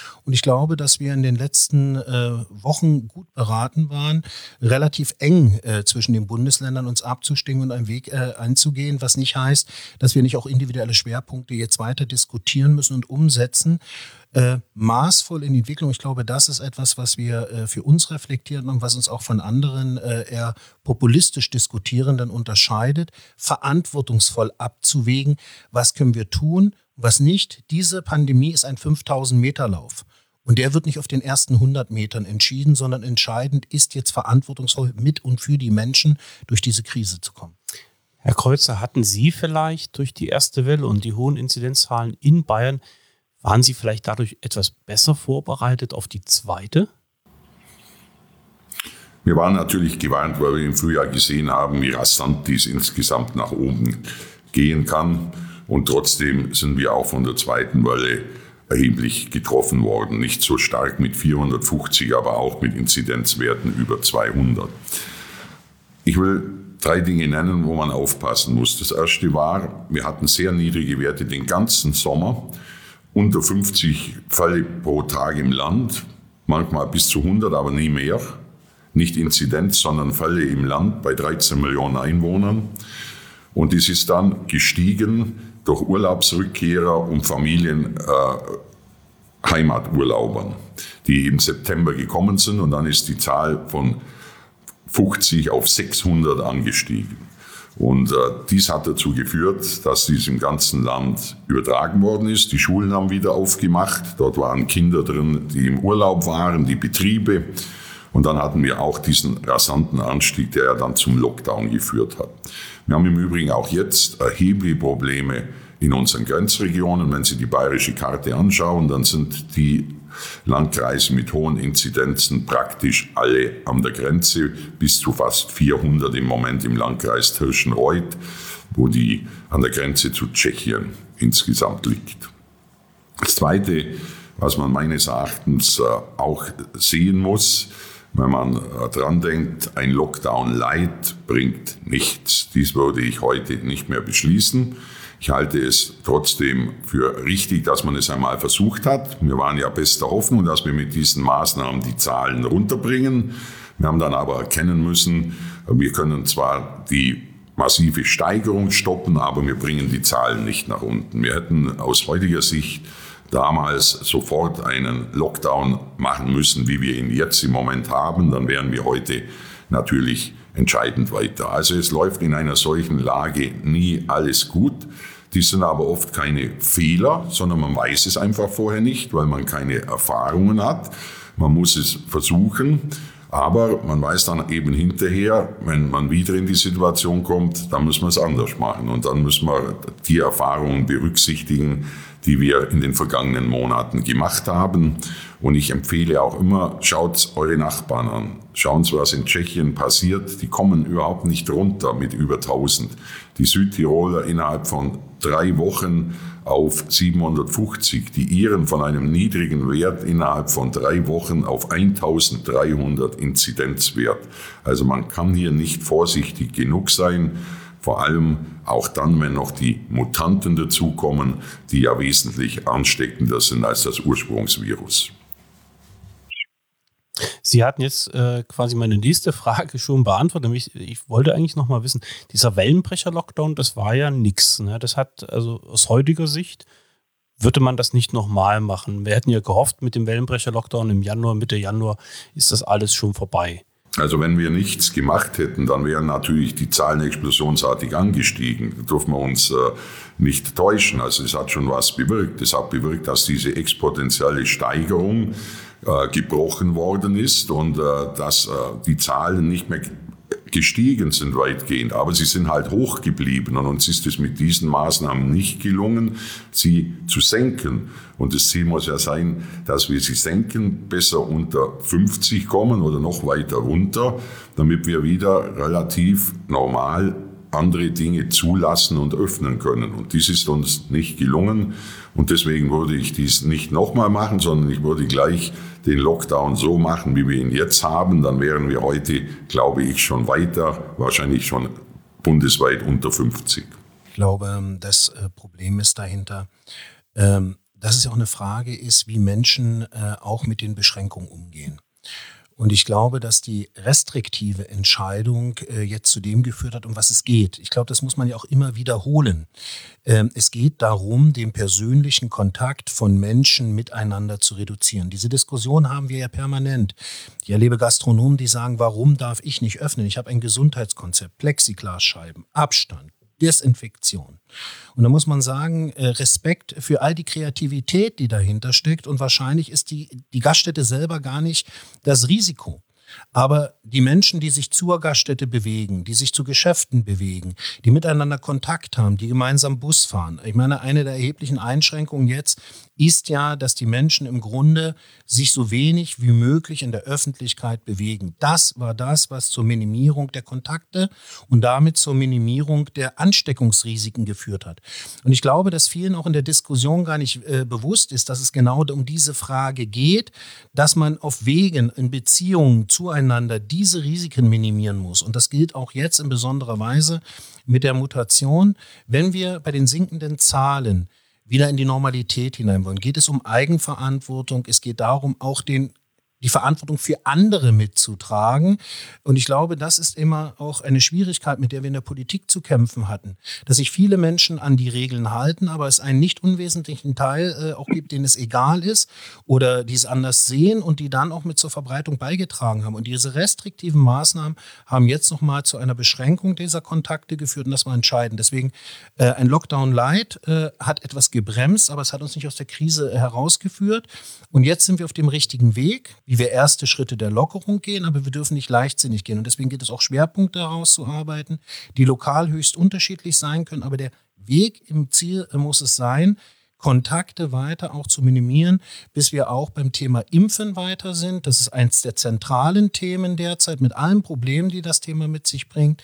Und ich glaube, dass wir in den letzten Wochen gut beraten waren, relativ eng zwischen den Bundesländern uns abzustimmen und einen Weg einzugehen, was nicht heißt, dass wir nicht auch individuelle Schwerpunkte jetzt weiter diskutieren müssen und umsetzen. Maßvoll in die Entwicklung. Ich glaube, das ist etwas, was wir für uns reflektieren und was uns auch von anderen eher populistisch Diskutierenden unterscheidet, verantwortungsvoll abzuwägen, was können wir tun, was nicht. Diese Pandemie ist ein 5000-Meter-Lauf. Und der wird nicht auf den ersten 100 Metern entschieden, sondern entscheidend ist jetzt verantwortungsvoll mit und für die Menschen durch diese Krise zu kommen. Herr Kreuzer, hatten Sie vielleicht durch die erste Welle und die hohen Inzidenzzahlen in Bayern, waren Sie vielleicht dadurch etwas besser vorbereitet auf die zweite? Wir waren natürlich gewarnt, weil wir im Frühjahr gesehen haben, wie rasant dies insgesamt nach oben gehen kann. Und trotzdem sind wir auch von der zweiten Welle erheblich getroffen worden. Nicht so stark mit 450, aber auch mit Inzidenzwerten über 200. Ich will 3 Dinge nennen, wo man aufpassen muss. Das erste war, wir hatten sehr niedrige Werte den ganzen Sommer. Unter 50 Fälle pro Tag im Land, manchmal bis zu 100, aber nie mehr. Nicht Inzidenz, sondern Fälle im Land bei 13 Millionen Einwohnern. Und es ist dann gestiegen durch Urlaubsrückkehrer und Familien, Heimaturlaubern, die im September gekommen sind. Und dann ist die Zahl von 50 auf 600 angestiegen. Und dies hat dazu geführt, dass dies im ganzen Land übertragen worden ist. Die Schulen haben wieder aufgemacht. Dort waren Kinder drin, die im Urlaub waren, die Betriebe. Und dann hatten wir auch diesen rasanten Anstieg, der ja dann zum Lockdown geführt hat. Wir haben im Übrigen auch jetzt erhebliche Probleme in unseren Grenzregionen. Wenn Sie die bayerische Karte anschauen, dann sind die Landkreise mit hohen Inzidenzen praktisch alle an der Grenze, bis zu fast 400 im Moment im Landkreis Tirschenreuth, wo die an der Grenze zu Tschechien insgesamt liegt. Das Zweite, was man meines Erachtens auch sehen muss, wenn man dran denkt, ein Lockdown light bringt nichts. Dies würde ich heute nicht mehr beschließen. Ich halte es trotzdem für richtig, dass man es einmal versucht hat. Wir waren ja bester Hoffnung, dass wir mit diesen Maßnahmen die Zahlen runterbringen. Wir haben dann aber erkennen müssen, wir können zwar die massive Steigerung stoppen, aber wir bringen die Zahlen nicht nach unten. Wir hätten aus heutiger Sicht damals sofort einen Lockdown machen müssen, wie wir ihn jetzt im Moment haben. Dann wären wir heute natürlich entscheidend weiter. Also es läuft in einer solchen Lage nie alles gut. Die sind aber oft keine Fehler, sondern man weiß es einfach vorher nicht, weil man keine Erfahrungen hat. Man muss es versuchen, aber man weiß dann eben hinterher, wenn man wieder in die Situation kommt, dann müssen wir es anders machen. Und dann müssen wir die Erfahrungen berücksichtigen, die wir in den vergangenen Monaten gemacht haben. Und ich empfehle auch immer, schaut eure Nachbarn an. Schauen Sie, was in Tschechien passiert. Die kommen überhaupt nicht runter mit über 1000. Die Südtiroler innerhalb von 3 Wochen auf 750. Die Iren von einem niedrigen Wert innerhalb von 3 Wochen auf 1300 Inzidenzwert. Also man kann hier nicht vorsichtig genug sein. Vor allem auch dann, wenn noch die Mutanten dazukommen, die ja wesentlich ansteckender sind als das Ursprungsvirus. Sie hatten jetzt quasi meine nächste Frage schon beantwortet. Ich wollte eigentlich noch mal wissen, dieser Wellenbrecher-Lockdown, das war ja nichts. Ne? Das hat, also aus heutiger Sicht, würde man das nicht nochmal machen. Wir hätten ja gehofft, mit dem Wellenbrecher-Lockdown im Januar, Mitte Januar, ist das alles schon vorbei. Also wenn wir nichts gemacht hätten, dann wären natürlich die Zahlen explosionsartig angestiegen. Da dürfen wir uns nicht täuschen. Also es hat schon was bewirkt. Es hat bewirkt, dass diese exponentielle Steigerung gebrochen worden ist und dass die Zahlen nicht mehr gestiegen sind weitgehend, aber sie sind halt hoch geblieben und uns ist es mit diesen Maßnahmen nicht gelungen, sie zu senken. Und das Ziel muss ja sein, dass wir sie senken, besser unter 50 kommen oder noch weiter runter, damit wir wieder relativ normal andere Dinge zulassen und öffnen können. Und dies ist uns nicht gelungen. Und deswegen würde ich dies nicht nochmal machen, sondern ich würde gleich den Lockdown so machen, wie wir ihn jetzt haben. Dann wären wir heute, glaube ich, schon weiter, wahrscheinlich schon bundesweit unter 50. Ich glaube, das Problem ist dahinter, dass es ja auch eine Frage ist, wie Menschen auch mit den Beschränkungen umgehen. Und ich glaube, dass die restriktive Entscheidung jetzt zu dem geführt hat, um was es geht. Ich glaube, das muss man ja auch immer wiederholen. Es geht darum, den persönlichen Kontakt von Menschen miteinander zu reduzieren. Diese Diskussion haben wir ja permanent. Ich erlebe Gastronomen, die sagen, warum darf ich nicht öffnen? Ich habe ein Gesundheitskonzept, Plexiglasscheiben, Abstand, Desinfektion. Und da muss man sagen, Respekt für all die Kreativität, die dahinter steckt. Und wahrscheinlich ist die Gaststätte selber gar nicht das Risiko. Aber die Menschen, die sich zur Gaststätte bewegen, die sich zu Geschäften bewegen, die miteinander Kontakt haben, die gemeinsam Bus fahren. Ich meine, eine der erheblichen Einschränkungen jetzt ist ja, dass die Menschen im Grunde sich so wenig wie möglich in der Öffentlichkeit bewegen. Das war das, was zur Minimierung der Kontakte und damit zur Minimierung der Ansteckungsrisiken geführt hat. Und ich glaube, dass vielen auch in der Diskussion gar nicht bewusst ist, dass es genau um diese Frage geht, dass man auf Wegen in Beziehungen zueinander diese Risiken minimieren muss. Und das gilt auch jetzt in besonderer Weise mit der Mutation. Wenn wir bei den sinkenden Zahlen wieder in die Normalität hinein wollen, geht es um Eigenverantwortung. Es geht darum, auch die Verantwortung für andere mitzutragen. Und ich glaube, das ist immer auch eine Schwierigkeit, mit der wir in der Politik zu kämpfen hatten. Dass sich viele Menschen an die Regeln halten, aber es einen nicht unwesentlichen Teil auch gibt, denen es egal ist oder die es anders sehen und die dann auch mit zur Verbreitung beigetragen haben. Und diese restriktiven Maßnahmen haben jetzt nochmal zu einer Beschränkung dieser Kontakte geführt und das war entscheidend. Deswegen ein Lockdown Light hat etwas gebremst, aber es hat uns nicht aus der Krise herausgeführt. Und jetzt sind wir auf dem richtigen Weg, wie wir erste Schritte der Lockerung gehen, aber wir dürfen nicht leichtsinnig gehen. Und deswegen geht es auch, Schwerpunkte herauszuarbeiten, die lokal höchst unterschiedlich sein können. Aber der Weg im Ziel muss es sein, Kontakte weiter auch zu minimieren, bis wir auch beim Thema Impfen weiter sind. Das ist eines der zentralen Themen derzeit mit allen Problemen, die das Thema mit sich bringt.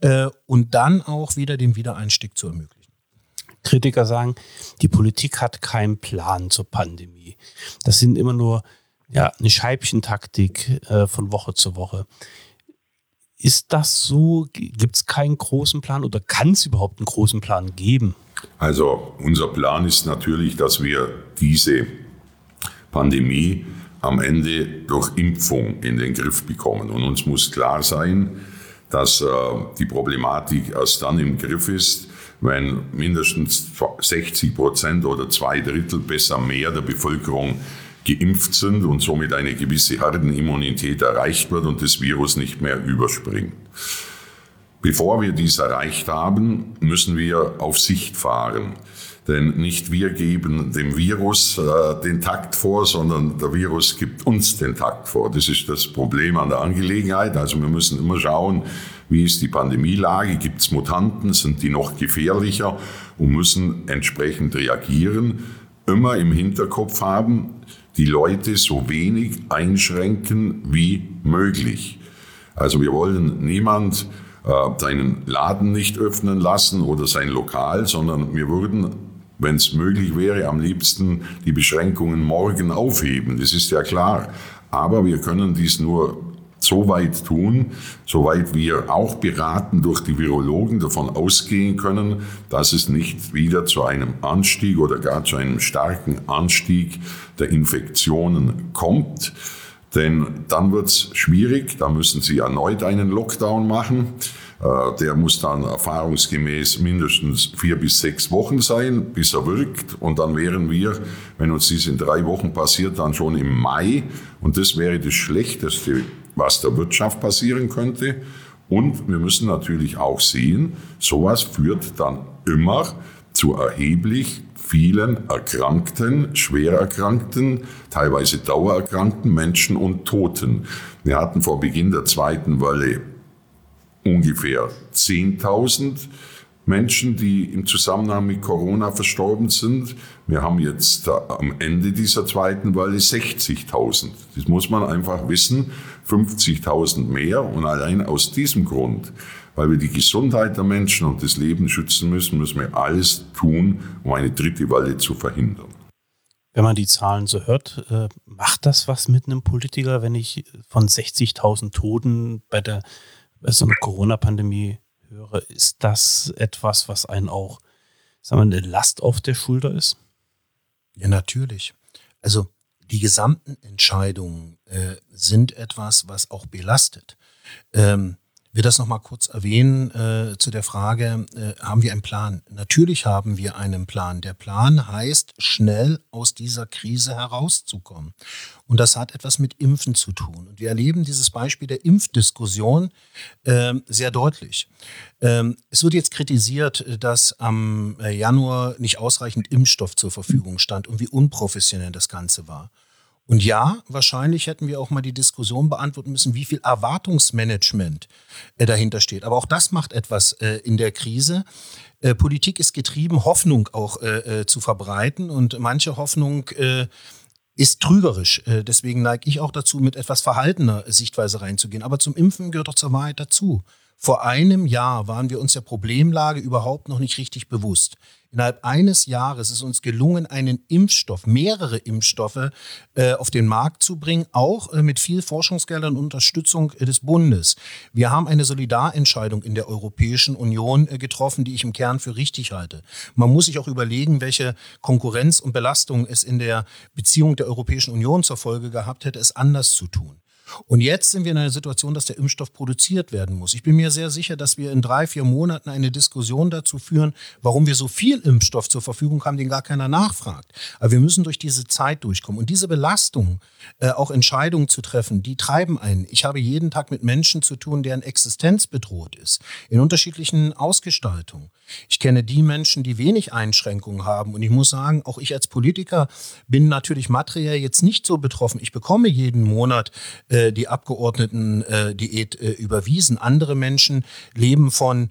Und dann auch wieder den Wiedereinstieg zu ermöglichen. Kritiker sagen, die Politik hat keinen Plan zur Pandemie. Das sind immer nur eine Scheibchentaktik von Woche zu Woche. Ist das so? Gibt es keinen großen Plan oder kann es überhaupt einen großen Plan geben? Also unser Plan ist natürlich, dass wir diese Pandemie am Ende durch Impfung in den Griff bekommen. Und uns muss klar sein, dass die Problematik erst dann im Griff ist, wenn mindestens 60% oder 2/3, besser mehr der Bevölkerung geimpft sind und somit eine gewisse Herdenimmunität erreicht wird und das Virus nicht mehr überspringt. Bevor wir dies erreicht haben, müssen wir auf Sicht fahren. Denn nicht wir geben dem Virus den Takt vor, sondern der Virus gibt uns den Takt vor. Das ist das Problem an der Angelegenheit. Also wir müssen immer schauen, wie ist die Pandemielage, gibt es Mutanten, sind die noch gefährlicher und müssen entsprechend reagieren. Immer im Hinterkopf haben, die Leute so wenig einschränken wie möglich. Also wir wollen niemand seinen Laden nicht öffnen lassen oder sein Lokal, sondern wir würden, wenn es möglich wäre, am liebsten die Beschränkungen morgen aufheben. Das ist ja klar. Aber wir können dies nur so weit tun, soweit wir auch beraten durch die Virologen davon ausgehen können, dass es nicht wieder zu einem Anstieg oder gar zu einem starken Anstieg der Infektionen kommt. Denn dann wird es schwierig, da müssen Sie erneut einen Lockdown machen. Der muss dann erfahrungsgemäß mindestens 4 bis 6 Wochen sein, bis er wirkt. Und dann wären wir, wenn uns dies in 3 Wochen passiert, dann schon im Mai. Und das wäre das Schlechteste, was der Wirtschaft passieren könnte. Und wir müssen natürlich auch sehen, sowas führt dann immer zu erheblich vielen Erkrankten, schwer Erkrankten, teilweise dauererkrankten Menschen und Toten. Wir hatten vor Beginn der zweiten Welle ungefähr 10.000 Menschen, die im Zusammenhang mit Corona verstorben sind. Wir haben jetzt am Ende dieser zweiten Welle 60.000. Das muss man einfach wissen, 50.000 mehr. Und allein aus diesem Grund, weil wir die Gesundheit der Menschen und das Leben schützen müssen, müssen wir alles tun, um eine dritte Welle zu verhindern. Wenn man die Zahlen so hört, macht das was mit einem Politiker, wenn ich von 60.000 Toten bei so einer Corona-Pandemie höre? Ist das etwas, was einen auch, sagen wir, eine Last auf der Schulter ist? Ja, natürlich. Also die gesamten Entscheidungen sind etwas, was auch belastet. Ich will das nochmal kurz erwähnen zu der Frage, haben wir einen Plan? Natürlich haben wir einen Plan. Der Plan heißt, schnell aus dieser Krise herauszukommen. Und das hat etwas mit Impfen zu tun. Und wir erleben dieses Beispiel der Impfdiskussion sehr deutlich. Es wird jetzt kritisiert, dass am Januar nicht ausreichend Impfstoff zur Verfügung stand und wie unprofessionell das Ganze war. Und ja, wahrscheinlich hätten wir auch mal die Diskussion beantworten müssen, wie viel Erwartungsmanagement dahinter steht. Aber auch das macht etwas in der Krise. Politik ist getrieben, Hoffnung auch zu verbreiten. Und manche Hoffnung ist trügerisch. Deswegen neige ich auch dazu, mit etwas verhaltener Sichtweise reinzugehen. Aber zum Impfen gehört doch zur Wahrheit dazu. Vor einem Jahr waren wir uns der Problemlage überhaupt noch nicht richtig bewusst. Innerhalb eines Jahres ist uns gelungen, einen Impfstoff, mehrere Impfstoffe auf den Markt zu bringen, auch mit viel Forschungsgeldern und Unterstützung des Bundes. Wir haben eine Solidarentscheidung in der Europäischen Union getroffen, die ich im Kern für richtig halte. Man muss sich auch überlegen, welche Konkurrenz und Belastung es in der Beziehung der Europäischen Union zur Folge gehabt hätte, es anders zu tun. Und jetzt sind wir in einer Situation, dass der Impfstoff produziert werden muss. Ich bin mir sehr sicher, dass wir in 3-4 Monaten eine Diskussion dazu führen, warum wir so viel Impfstoff zur Verfügung haben, den gar keiner nachfragt. Aber wir müssen durch diese Zeit durchkommen. Und diese Belastung, auch Entscheidungen zu treffen, die treiben einen. Ich habe jeden Tag mit Menschen zu tun, deren Existenz bedroht ist, in unterschiedlichen Ausgestaltungen. Ich kenne die Menschen, die wenig Einschränkungen haben. Und ich muss sagen, auch ich als Politiker bin materiell jetzt nicht so betroffen. Ich bekomme jeden Monat die Abgeordneten-Diät überwiesen. Andere Menschen leben von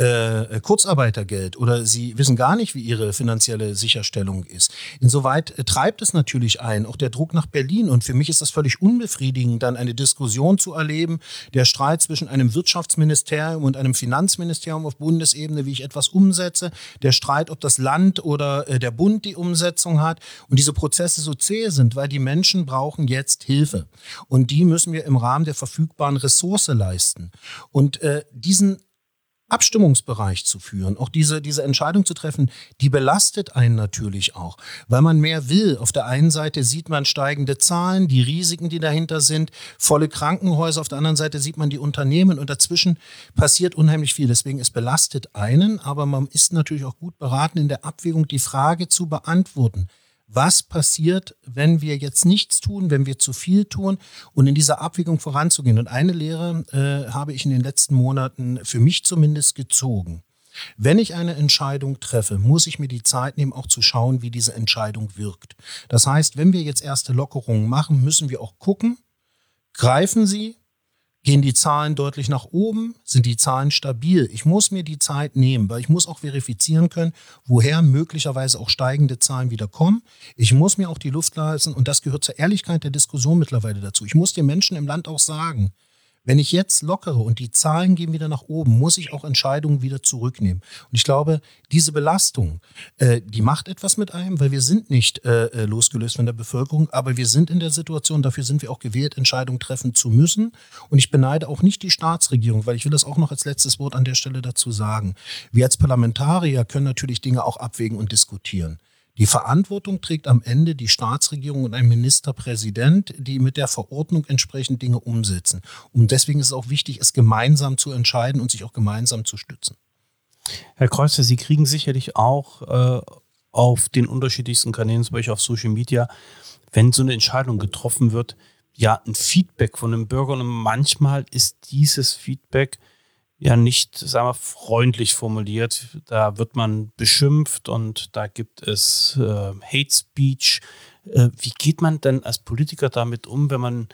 Kurzarbeitergeld oder sie wissen gar nicht, wie ihre finanzielle Sicherstellung ist. Insoweit treibt es natürlich ein, auch der Druck nach Berlin. Und für mich ist das völlig unbefriedigend, dann eine Diskussion zu erleben, der Streit zwischen einem Wirtschaftsministerium und einem Finanzministerium auf Bundesebene, wie ich etwas umsetze, der Streit, ob das Land oder der Bund die Umsetzung hat. Und diese Prozesse so zäh sind, weil die Menschen brauchen jetzt Hilfe. Und die müssen wir im Rahmen der verfügbaren Ressource leisten. Und diesen Abstimmungsbereich zu führen, auch diese Entscheidung zu treffen, die belastet einen natürlich auch, weil man mehr will. Auf der einen Seite sieht man steigende Zahlen, die Risiken, die dahinter sind, volle Krankenhäuser, auf der anderen Seite sieht man die Unternehmen und dazwischen passiert unheimlich viel. Deswegen es belastet einen, aber man ist natürlich auch gut beraten, in der Abwägung die Frage zu beantworten. Was passiert, wenn wir jetzt nichts tun, wenn wir zu viel tun und in dieser Abwägung voranzugehen? Und eine Lehre habe ich in den letzten Monaten für mich zumindest gezogen. Wenn ich eine Entscheidung treffe, muss ich mir die Zeit nehmen, auch zu schauen, wie diese Entscheidung wirkt. Das heißt, wenn wir jetzt erste Lockerungen machen, müssen wir auch gucken, greifen sie? Gehen die Zahlen deutlich nach oben? Sind die Zahlen stabil? Ich muss mir die Zeit nehmen, weil ich muss auch verifizieren können, woher möglicherweise auch steigende Zahlen wieder kommen. Ich muss mir auch die Luft lassen und das gehört zur Ehrlichkeit der Diskussion mittlerweile dazu. Ich muss den Menschen im Land auch sagen, wenn ich jetzt lockere und die Zahlen gehen wieder nach oben, muss ich auch Entscheidungen wieder zurücknehmen. Und ich glaube, diese Belastung, die macht etwas mit einem, weil wir sind nicht losgelöst von der Bevölkerung, aber wir sind in der Situation, dafür sind wir auch gewählt, Entscheidungen treffen zu müssen. Und ich beneide auch nicht die Staatsregierung, weil ich will das auch noch als letztes Wort an der Stelle dazu sagen. Wir als Parlamentarier können natürlich Dinge auch abwägen und diskutieren. Die Verantwortung trägt am Ende die Staatsregierung und ein Ministerpräsident, die mit der Verordnung entsprechend Dinge umsetzen. Und deswegen ist es auch wichtig, es gemeinsam zu entscheiden und sich auch gemeinsam zu stützen. Herr Kreuzer, Sie kriegen sicherlich auch auf den unterschiedlichsten Kanälen, zum Beispiel auf Social Media, wenn so eine Entscheidung getroffen wird, ja, ein Feedback von den Bürgern. Und manchmal ist dieses Feedback ja nicht, sagen wir, freundlich formuliert. Da wird man beschimpft und da gibt es Hate Speech. Wie geht man denn als Politiker damit um, wenn man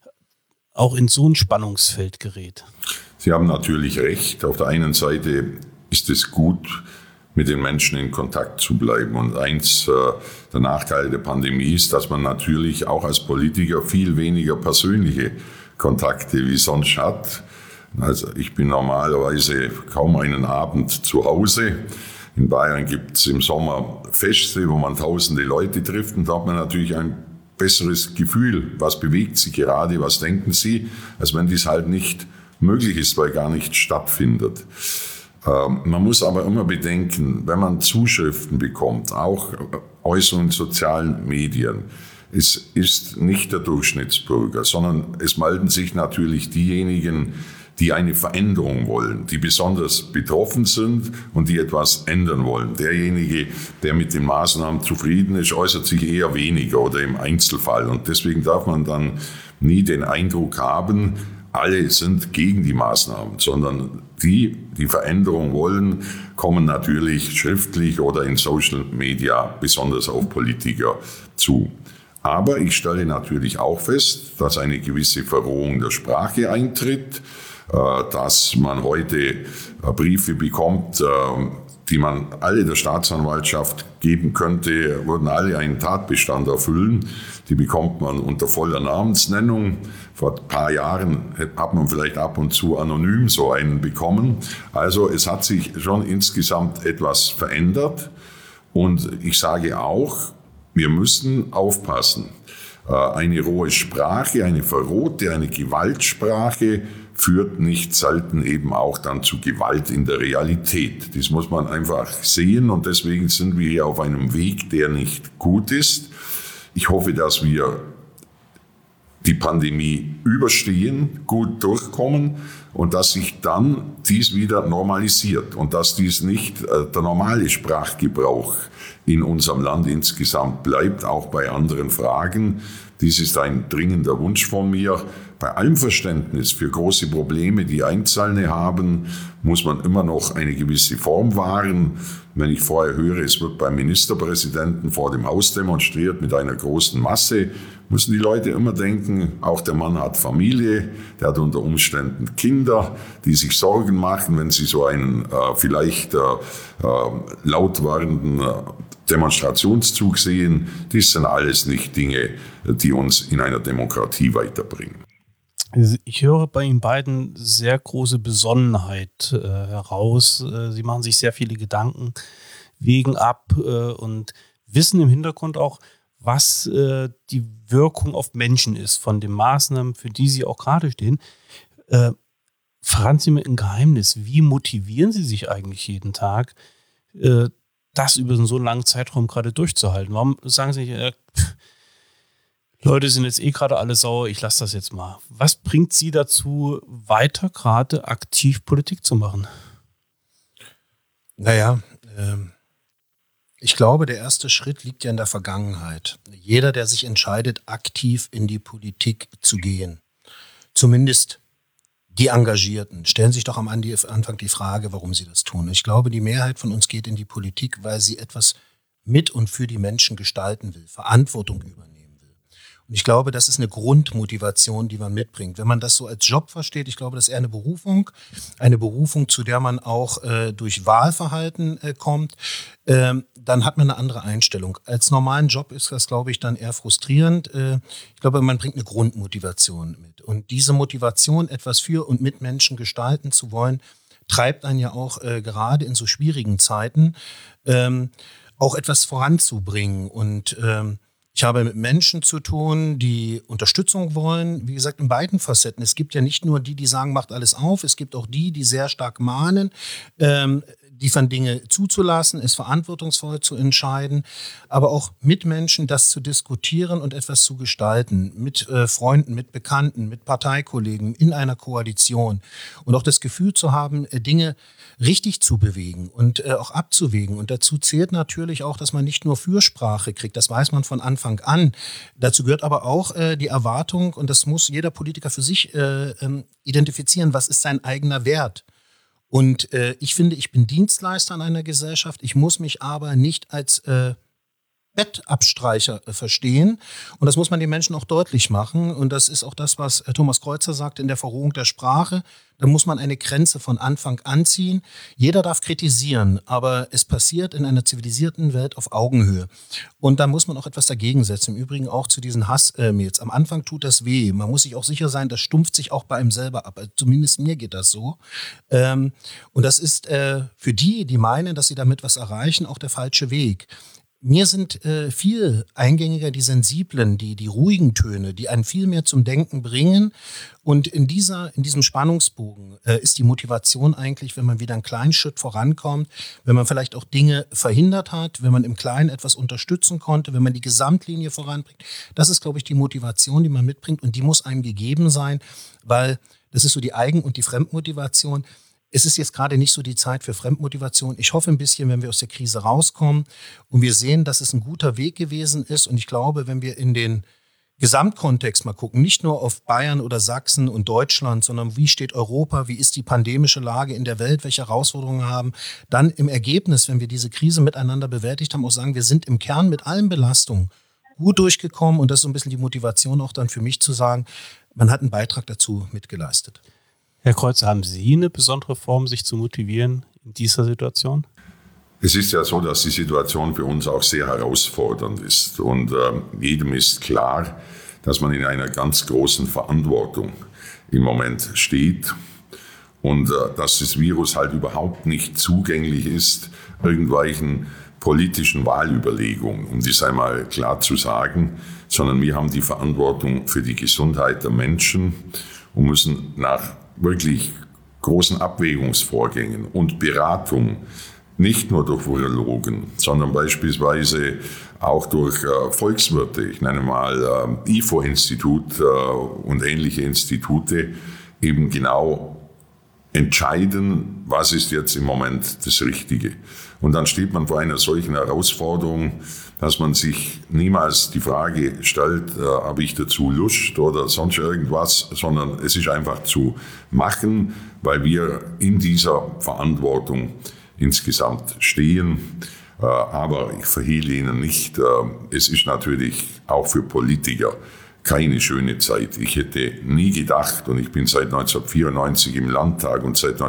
auch in so ein Spannungsfeld gerät? Sie haben natürlich recht. Auf der einen Seite ist es gut, mit den Menschen in Kontakt zu bleiben. Und eins der Nachteile der Pandemie ist, dass man natürlich auch als Politiker viel weniger persönliche Kontakte wie sonst hat. Also ich bin normalerweise kaum einen Abend zu Hause. In Bayern gibt es im Sommer Feste, wo man tausende Leute trifft und da hat man natürlich ein besseres Gefühl, was bewegt sie gerade, was denken sie, als wenn dies halt nicht möglich ist, weil gar nicht stattfindet. Man muss aber immer bedenken, wenn man Zuschriften bekommt, auch Äußerungen in sozialen Medien, es ist nicht der Durchschnittsbürger, sondern es melden sich natürlich diejenigen, die eine Veränderung wollen, die besonders betroffen sind und die etwas ändern wollen. Derjenige, der mit den Maßnahmen zufrieden ist, äußert sich eher weniger oder im Einzelfall. Und deswegen darf man dann nie den Eindruck haben, alle sind gegen die Maßnahmen, sondern die Veränderung wollen, kommen natürlich schriftlich oder in Social Media besonders auf Politiker zu. Aber ich stelle natürlich auch fest, dass eine gewisse Verrohung der Sprache eintritt, dass man heute Briefe bekommt, die man alle der Staatsanwaltschaft geben könnte, würden alle einen Tatbestand erfüllen. Die bekommt man unter voller Namensnennung. Vor ein paar Jahren hat man vielleicht ab und zu anonym so einen bekommen. Also es hat sich schon insgesamt etwas verändert. Und ich sage auch, wir müssen aufpassen. Eine rohe Sprache, eine verrohte, eine Gewaltsprache führt nicht selten eben auch dann zu Gewalt in der Realität. Das muss man einfach sehen und deswegen sind wir hier auf einem Weg, der nicht gut ist. Ich hoffe, dass wir die Pandemie überstehen, gut durchkommen und dass sich dann dies wieder normalisiert und dass dies nicht der normale Sprachgebrauch in unserem Land insgesamt bleibt, auch bei anderen Fragen. Dies ist ein dringender Wunsch von mir. Bei allem Verständnis für große Probleme, die Einzelne haben, muss man immer noch eine gewisse Form wahren. Wenn ich vorher höre, es wird beim Ministerpräsidenten vor dem Haus demonstriert mit einer großen Masse, müssen die Leute immer denken, auch der Mann hat Familie, der hat unter Umständen Kinder, die sich Sorgen machen, wenn sie so einen vielleicht laut werdenden Demonstrationszug sehen. Dies sind alles nicht Dinge, die uns in einer Demokratie weiterbringen. Ich höre bei Ihnen beiden sehr große Besonnenheit heraus. Sie machen sich sehr viele Gedanken, wägen ab und wissen im Hintergrund auch, was die Wirkung auf Menschen ist von den Maßnahmen, für die Sie auch gerade stehen. Verraten Sie mir ein Geheimnis. Wie motivieren Sie sich eigentlich jeden Tag, das über so einen langen Zeitraum gerade durchzuhalten? Warum sagen Sie nicht, Leute sind jetzt gerade alle sauer, ich lasse das jetzt mal. Was bringt Sie dazu, weiter gerade aktiv Politik zu machen? Naja, ich glaube, der erste Schritt liegt ja in der Vergangenheit. Jeder, der sich entscheidet, aktiv in die Politik zu gehen, zumindest die Engagierten, stellen sich doch am Anfang die Frage, warum sie das tun. Ich glaube, die Mehrheit von uns geht in die Politik, weil sie etwas mit und für die Menschen gestalten will, Verantwortung übernehmen. Und ich glaube, das ist eine Grundmotivation, die man mitbringt. Wenn man das so als Job versteht, ich glaube, das ist eher eine Berufung, zu der man auch durch Wahlverhalten kommt, dann hat man eine andere Einstellung. Als normalen Job ist das, glaube ich, dann eher frustrierend. Ich glaube, man bringt eine Grundmotivation mit. Und diese Motivation, etwas für und mit Menschen gestalten zu wollen, treibt einen ja auch gerade in so schwierigen Zeiten auch etwas voranzubringen. Und ich habe mit Menschen zu tun, die Unterstützung wollen, wie gesagt, in beiden Facetten. Es gibt ja nicht nur die sagen, macht alles auf, es gibt auch die sehr stark mahnen, liefern Dinge zuzulassen, es verantwortungsvoll zu entscheiden, aber auch mit Menschen das zu diskutieren und etwas zu gestalten, mit Freunden, mit Bekannten, mit Parteikollegen in einer Koalition und auch das Gefühl zu haben, Dinge richtig zu bewegen und auch abzuwägen. Und dazu zählt natürlich auch, dass man nicht nur Fürsprache kriegt, das weiß man von Anfang an. Dazu gehört aber auch die Erwartung, und das muss jeder Politiker für sich identifizieren, was ist sein eigener Wert. Und ich finde, ich bin Dienstleister in einer Gesellschaft, ich muss mich aber nicht als Bettabstreicher verstehen. Und das muss man den Menschen auch deutlich machen. Und das ist auch das, was Thomas Kreuzer sagte in der Verrohung der Sprache. Da muss man eine Grenze von Anfang an ziehen. Jeder darf kritisieren, aber es passiert in einer zivilisierten Welt auf Augenhöhe. Und da muss man auch etwas dagegen setzen. Im Übrigen auch zu diesen Hassmails. Am Anfang tut das weh. Man muss sich auch sicher sein, das stumpft sich auch bei einem selber ab. Also zumindest mir geht das so. Und das ist für die meinen, dass sie damit was erreichen, auch der falsche Weg. Mir sind viel eingängiger die sensiblen, die ruhigen Töne, die einen viel mehr zum Denken bringen. Und in diesem Spannungsbogen ist die Motivation eigentlich, wenn man wieder einen kleinen Schritt vorankommt, wenn man vielleicht auch Dinge verhindert hat, wenn man im Kleinen etwas unterstützen konnte, wenn man die Gesamtlinie voranbringt. Das ist, glaube ich, die Motivation, die man mitbringt, und die muss einem gegeben sein, weil das ist so die Eigen- und die Fremdmotivation. Es ist jetzt gerade nicht so die Zeit für Fremdmotivation. Ich hoffe ein bisschen, wenn wir aus der Krise rauskommen und wir sehen, dass es ein guter Weg gewesen ist. Und ich glaube, wenn wir in den Gesamtkontext mal gucken, nicht nur auf Bayern oder Sachsen und Deutschland, sondern wie steht Europa, wie ist die pandemische Lage in der Welt, welche Herausforderungen wir haben, dann im Ergebnis, wenn wir diese Krise miteinander bewältigt haben, auch sagen, wir sind im Kern mit allen Belastungen gut durchgekommen. Und das ist so ein bisschen die Motivation auch dann für mich zu sagen, man hat einen Beitrag dazu mitgeleistet. Herr Kreuzer, haben Sie eine besondere Form, sich zu motivieren in dieser Situation? Es ist ja so, dass die Situation für uns auch sehr herausfordernd ist. Und jedem ist klar, dass man in einer ganz großen Verantwortung im Moment steht. Und dass das Virus halt überhaupt nicht zugänglich ist, irgendwelchen politischen Wahlüberlegungen, um das einmal klar zu sagen, sondern wir haben die Verantwortung für die Gesundheit der Menschen und müssen nach wirklich großen Abwägungsvorgängen und Beratung, nicht nur durch Virologen, sondern beispielsweise auch durch Volkswirte, ich nenne mal IFO-Institut und ähnliche Institute, eben genau entscheiden, was ist jetzt im Moment das Richtige. Und dann steht man vor einer solchen Herausforderung, dass man sich niemals die Frage stellt, habe ich dazu Lust oder sonst irgendwas, sondern es ist einfach zu machen, weil wir in dieser Verantwortung insgesamt stehen. Aber ich verhehle Ihnen nicht, es ist natürlich auch für Politiker keine schöne Zeit. Ich hätte nie gedacht, und ich bin seit 1994 im Landtag und seit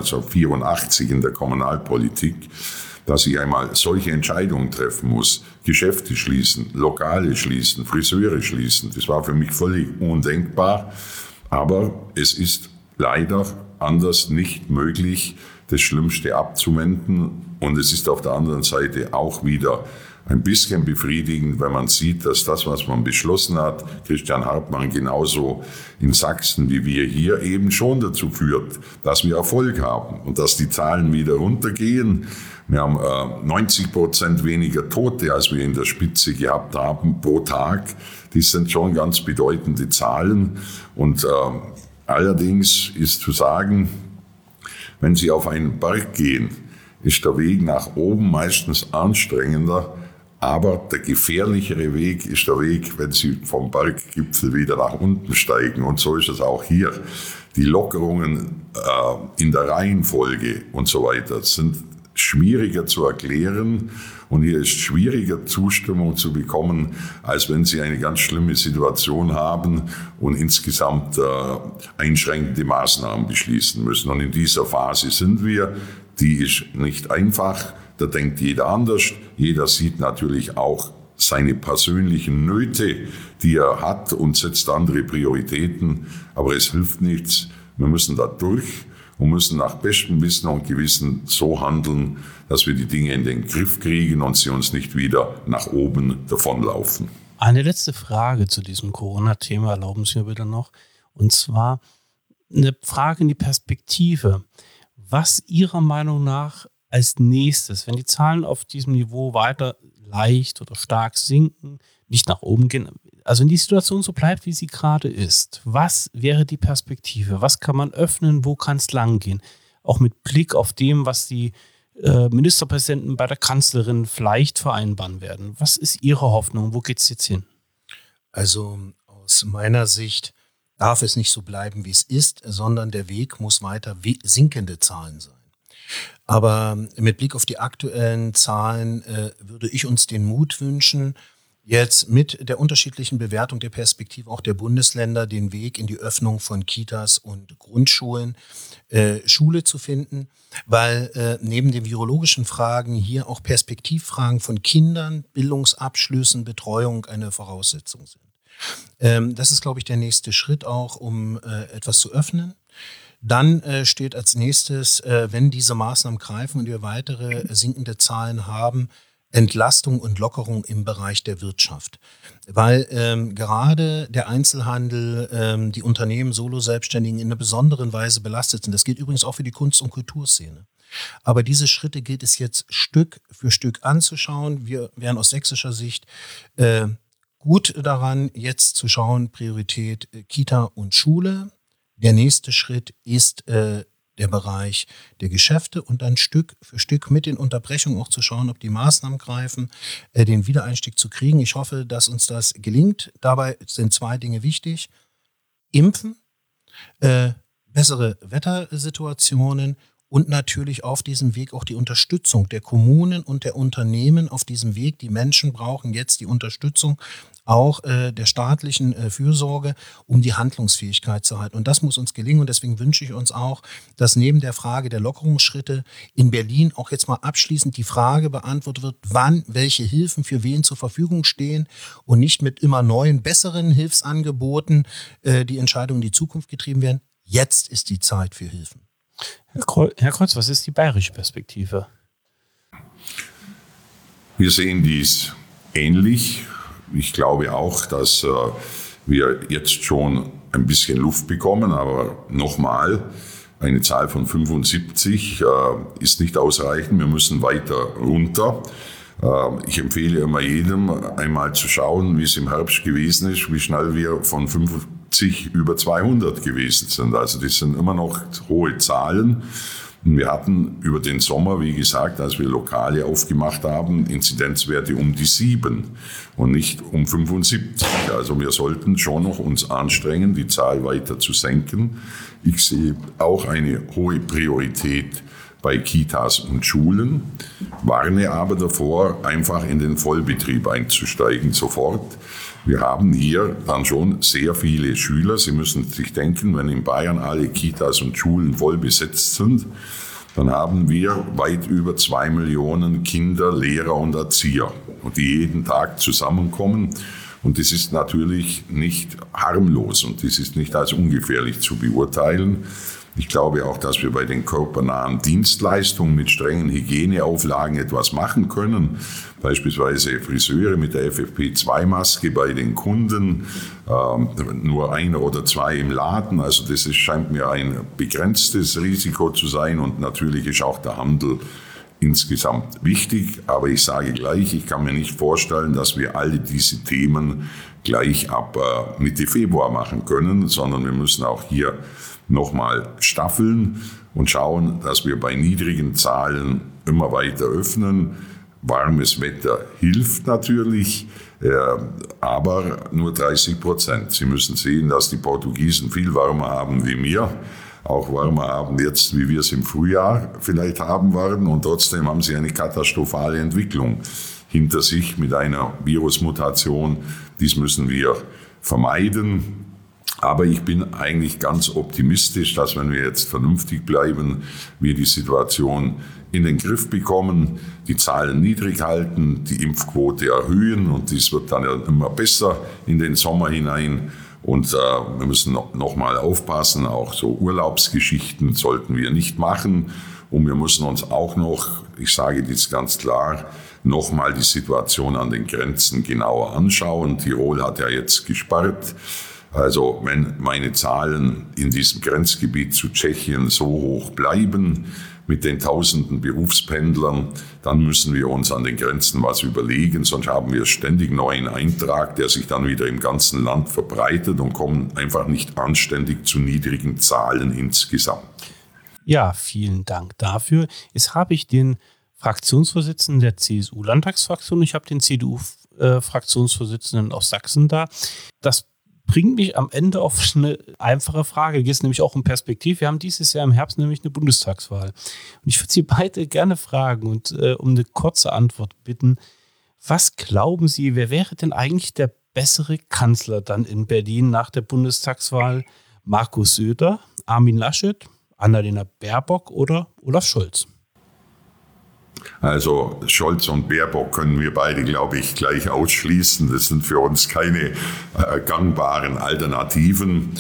1984 in der Kommunalpolitik, dass ich einmal solche Entscheidungen treffen muss. Geschäfte schließen, Lokale schließen, Friseure schließen. Das war für mich völlig undenkbar. Aber es ist leider anders nicht möglich, das Schlimmste abzuwenden. Und es ist auf der anderen Seite auch wieder ein bisschen befriedigend, wenn man sieht, dass das, was man beschlossen hat, Christian Hartmann genauso in Sachsen wie wir hier, eben schon dazu führt, dass wir Erfolg haben und dass die Zahlen wieder runtergehen. Wir haben 90% weniger Tote, als wir in der Spitze gehabt haben, pro Tag. Das sind schon ganz bedeutende Zahlen. Und allerdings ist zu sagen, wenn Sie auf einen Berg gehen, ist der Weg nach oben meistens anstrengender. Aber der gefährlichere Weg ist der Weg, wenn Sie vom Berggipfel wieder nach unten steigen. Und so ist es auch hier. Die Lockerungen in der Reihenfolge und so weiter sind schwieriger zu erklären. Und hier ist schwieriger Zustimmung zu bekommen, als wenn Sie eine ganz schlimme Situation haben und insgesamt einschränkende Maßnahmen beschließen müssen. Und in dieser Phase sind wir. Die ist nicht einfach. Da denkt jeder anders. Jeder sieht natürlich auch seine persönlichen Nöte, die er hat, und setzt andere Prioritäten. Aber es hilft nichts. Wir müssen da durch und müssen nach bestem Wissen und Gewissen so handeln, dass wir die Dinge in den Griff kriegen und sie uns nicht wieder nach oben davonlaufen. Eine letzte Frage zu diesem Corona-Thema, erlauben Sie mir bitte noch. Und zwar eine Frage in die Perspektive. Was Ihrer Meinung nach als nächstes, wenn die Zahlen auf diesem Niveau weiter leicht oder stark sinken, nicht nach oben gehen, also wenn die Situation so bleibt, wie sie gerade ist, was wäre die Perspektive? Was kann man öffnen? Wo kann es lang gehen? Auch mit Blick auf dem, was die Ministerpräsidenten bei der Kanzlerin vielleicht vereinbaren werden. Was ist Ihre Hoffnung? Wo geht es jetzt hin? Also aus meiner Sicht darf es nicht so bleiben, wie es ist, sondern der Weg muss weiter sinkende Zahlen sein. Aber mit Blick auf die aktuellen Zahlen würde ich uns den Mut wünschen, jetzt mit der unterschiedlichen Bewertung der Perspektive auch der Bundesländer den Weg in die Öffnung von Kitas und Grundschulen, Schule zu finden, weil neben den virologischen Fragen hier auch Perspektivfragen von Kindern, Bildungsabschlüssen, Betreuung eine Voraussetzung sind. Das ist, glaube ich, der nächste Schritt auch, um etwas zu öffnen. Dann steht als nächstes, wenn diese Maßnahmen greifen und wir weitere sinkende Zahlen haben, Entlastung und Lockerung im Bereich der Wirtschaft. Weil gerade der Einzelhandel, die Unternehmen, Solo-Selbstständigen in einer besonderen Weise belastet sind. Das gilt übrigens auch für die Kunst- und Kulturszene. Aber diese Schritte gilt es jetzt Stück für Stück anzuschauen. Wir wären aus sächsischer Sicht gut daran, jetzt zu schauen, Priorität Kita und Schule. Der nächste Schritt ist der Bereich der Geschäfte und dann Stück für Stück mit den Unterbrechungen auch zu schauen, ob die Maßnahmen greifen, den Wiedereinstieg zu kriegen. Ich hoffe, dass uns das gelingt. Dabei sind 2 Dinge wichtig. Impfen, bessere Wettersituationen und natürlich auf diesem Weg auch die Unterstützung der Kommunen und der Unternehmen auf diesem Weg. Die Menschen brauchen jetzt die Unterstützung auch der staatlichen Fürsorge, um die Handlungsfähigkeit zu halten. Und das muss uns gelingen. Und deswegen wünsche ich uns auch, dass neben der Frage der Lockerungsschritte in Berlin auch jetzt mal abschließend die Frage beantwortet wird, wann welche Hilfen für wen zur Verfügung stehen und nicht mit immer neuen, besseren Hilfsangeboten die Entscheidungen in die Zukunft getrieben werden. Jetzt ist die Zeit für Hilfen. Herr Kreuz, was ist die bayerische Perspektive? Wir sehen dies ähnlich. Ich glaube auch, dass wir jetzt schon ein bisschen Luft bekommen, aber nochmal, eine Zahl von 75 ist nicht ausreichend. Wir müssen weiter runter. Ich empfehle immer jedem, einmal zu schauen, wie es im Herbst gewesen ist, wie schnell wir von 50 über 200 gewesen sind. Also das sind immer noch hohe Zahlen. Und wir hatten über den Sommer, wie gesagt, als wir Lokale aufgemacht haben, Inzidenzwerte um die 7 und nicht um 75. Also wir sollten schon noch uns anstrengen, die Zahl weiter zu senken. Ich sehe auch eine hohe Priorität bei Kitas und Schulen, warne aber davor, einfach in den Vollbetrieb einzusteigen sofort. Wir haben hier dann schon sehr viele Schüler. Sie müssen sich denken, wenn in Bayern alle Kitas und Schulen voll besetzt sind, dann haben wir weit über 2 Millionen Kinder, Lehrer und Erzieher, die jeden Tag zusammenkommen. Und das ist natürlich nicht harmlos und das ist nicht als ungefährlich zu beurteilen. Ich glaube auch, dass wir bei den körpernahen Dienstleistungen mit strengen Hygieneauflagen etwas machen können. Beispielsweise Friseure mit der FFP2-Maske bei den Kunden, nur 1 oder 2 im Laden. Also das scheint mir ein begrenztes Risiko zu sein. Und natürlich ist auch der Handel insgesamt wichtig. Aber ich sage gleich, ich kann mir nicht vorstellen, dass wir alle diese Themen gleich ab Mitte Februar machen können, sondern wir müssen auch hier nochmal staffeln und schauen, dass wir bei niedrigen Zahlen immer weiter öffnen. Warmes Wetter hilft natürlich, aber nur 30%. Sie müssen sehen, dass die Portugiesen viel wärmer haben wie wir, auch wärmer haben jetzt, wie wir es im Frühjahr vielleicht haben werden. Und trotzdem haben sie eine katastrophale Entwicklung hinter sich mit einer Virusmutation. Dies müssen wir vermeiden. Aber ich bin eigentlich ganz optimistisch, dass wenn wir jetzt vernünftig bleiben, wir die Situation in den Griff bekommen, die Zahlen niedrig halten, die Impfquote erhöhen und dies wird dann ja immer besser in den Sommer hinein. Und wir müssen noch mal aufpassen, auch so Urlaubsgeschichten sollten wir nicht machen. Und wir müssen uns auch noch, ich sage dies ganz klar, noch mal die Situation an den Grenzen genauer anschauen. Tirol hat ja jetzt gesperrt. Also wenn meine Zahlen in diesem Grenzgebiet zu Tschechien so hoch bleiben, mit den tausenden Berufspendlern, dann müssen wir uns an den Grenzen was überlegen, sonst haben wir ständig neuen Eintrag, der sich dann wieder im ganzen Land verbreitet und kommen einfach nicht anständig zu niedrigen Zahlen insgesamt. Ja, vielen Dank dafür. Jetzt habe ich den Fraktionsvorsitzenden der CSU-Landtagsfraktion, ich habe den CDU-Fraktionsvorsitzenden aus Sachsen da. Das bringt mich am Ende auf eine einfache Frage. Da geht es nämlich auch um Perspektive. Wir haben dieses Jahr im Herbst nämlich eine Bundestagswahl. Und ich würde Sie beide gerne fragen und um eine kurze Antwort bitten. Was glauben Sie, wer wäre denn eigentlich der bessere Kanzler dann in Berlin nach der Bundestagswahl? Markus Söder, Armin Laschet, Annalena Baerbock oder Olaf Scholz? Also Scholz und Baerbock können wir beide, glaube ich, gleich ausschließen. Das sind für uns keine gangbaren Alternativen.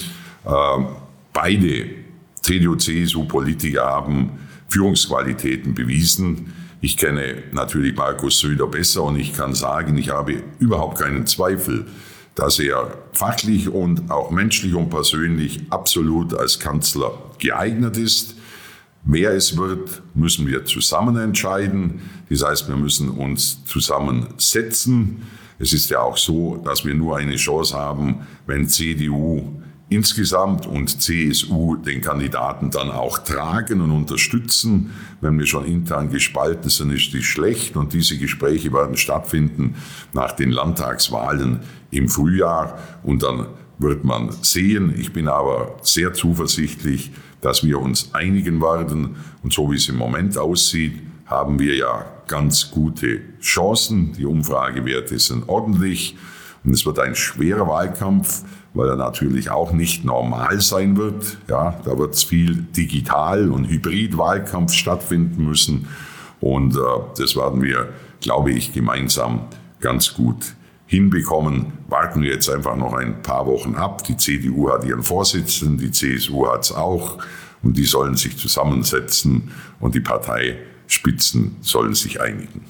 Beide CDU-CSU-Politiker haben Führungsqualitäten bewiesen. Ich kenne natürlich Markus Söder besser und ich kann sagen, ich habe überhaupt keinen Zweifel, dass er fachlich und auch menschlich und persönlich absolut als Kanzler geeignet ist. Wer es wird, müssen wir zusammen entscheiden. Das heißt, wir müssen uns zusammensetzen. Es ist ja auch so, dass wir nur eine Chance haben, wenn CDU insgesamt und CSU den Kandidaten dann auch tragen und unterstützen. Wenn wir schon intern gespalten sind, ist das schlecht. Und diese Gespräche werden stattfinden nach den Landtagswahlen im Frühjahr. Und dann wird man sehen. Ich bin aber sehr zuversichtlich, dass wir uns einigen werden. Und so wie es im Moment aussieht, haben wir ja ganz gute Chancen. Die Umfragewerte sind ordentlich. Und es wird ein schwerer Wahlkampf, weil er natürlich auch nicht normal sein wird. Ja, da wird viel Digital- und Hybrid-Wahlkampf stattfinden müssen. Und das werden wir, glaube ich, gemeinsam ganz gut hinbekommen. Warten wir jetzt einfach noch ein paar Wochen ab. Die CDU hat ihren Vorsitzenden, die CSU hat es auch. Und die sollen sich zusammensetzen und die Parteispitzen sollen sich einigen.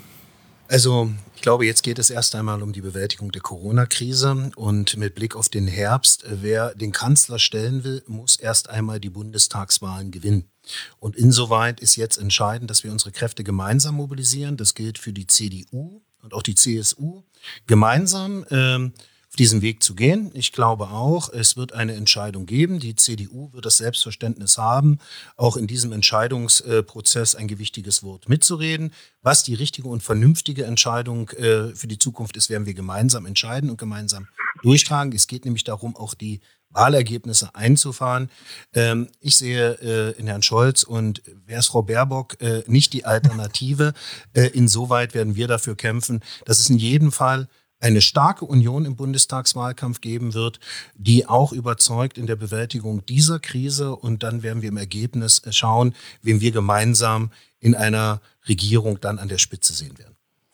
Also ich glaube, jetzt geht es erst einmal um die Bewältigung der Corona-Krise und mit Blick auf den Herbst, wer den Kanzler stellen will, muss erst einmal die Bundestagswahlen gewinnen. Und insoweit ist jetzt entscheidend, dass wir unsere Kräfte gemeinsam mobilisieren. Das gilt für die CDU und auch die CSU, gemeinsam auf diesen Weg zu gehen. Ich glaube auch, es wird eine Entscheidung geben. Die CDU wird das Selbstverständnis haben, auch in diesem Entscheidungsprozess ein gewichtiges Wort mitzureden. Was die richtige und vernünftige Entscheidung für die Zukunft ist, werden wir gemeinsam entscheiden und gemeinsam durchtragen. Es geht nämlich darum, auch die Wahlergebnisse einzufahren. Ich sehe in Herrn Scholz und wer ist Frau Baerbock nicht die Alternative. Insoweit werden wir dafür kämpfen, dass es in jedem Fall eine starke Union im Bundestagswahlkampf geben wird, die auch überzeugt in der Bewältigung dieser Krise. Und dann werden wir im Ergebnis schauen, wen wir gemeinsam in einer Regierung dann an der Spitze sehen werden.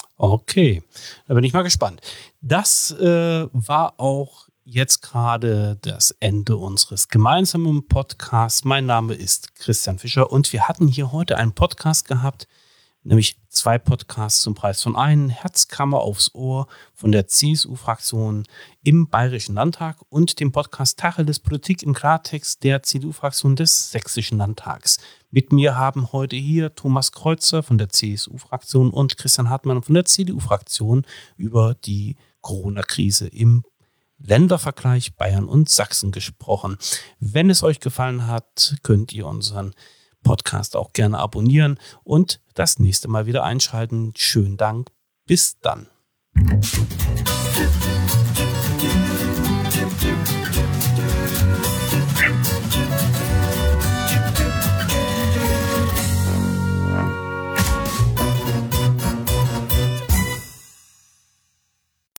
Okay, da bin ich mal gespannt. Das war auch jetzt gerade das Ende unseres gemeinsamen Podcasts. Mein Name ist Christian Fischer und wir hatten hier heute einen Podcast gehabt, nämlich 2 Podcasts zum Preis von einem. Herzkammer aufs Ohr von der CSU-Fraktion im Bayerischen Landtag und dem Podcast Tacheles Politik im Klartext der CDU-Fraktion des Sächsischen Landtags. Mit mir haben heute hier Thomas Kreuzer von der CSU-Fraktion und Christian Hartmann von der CDU-Fraktion über die Corona-Krise im Ländervergleich Bayern und Sachsen gesprochen. Wenn es euch gefallen hat, könnt ihr unseren Podcast auch gerne abonnieren und das nächste Mal wieder einschalten. Schönen Dank. Bis dann.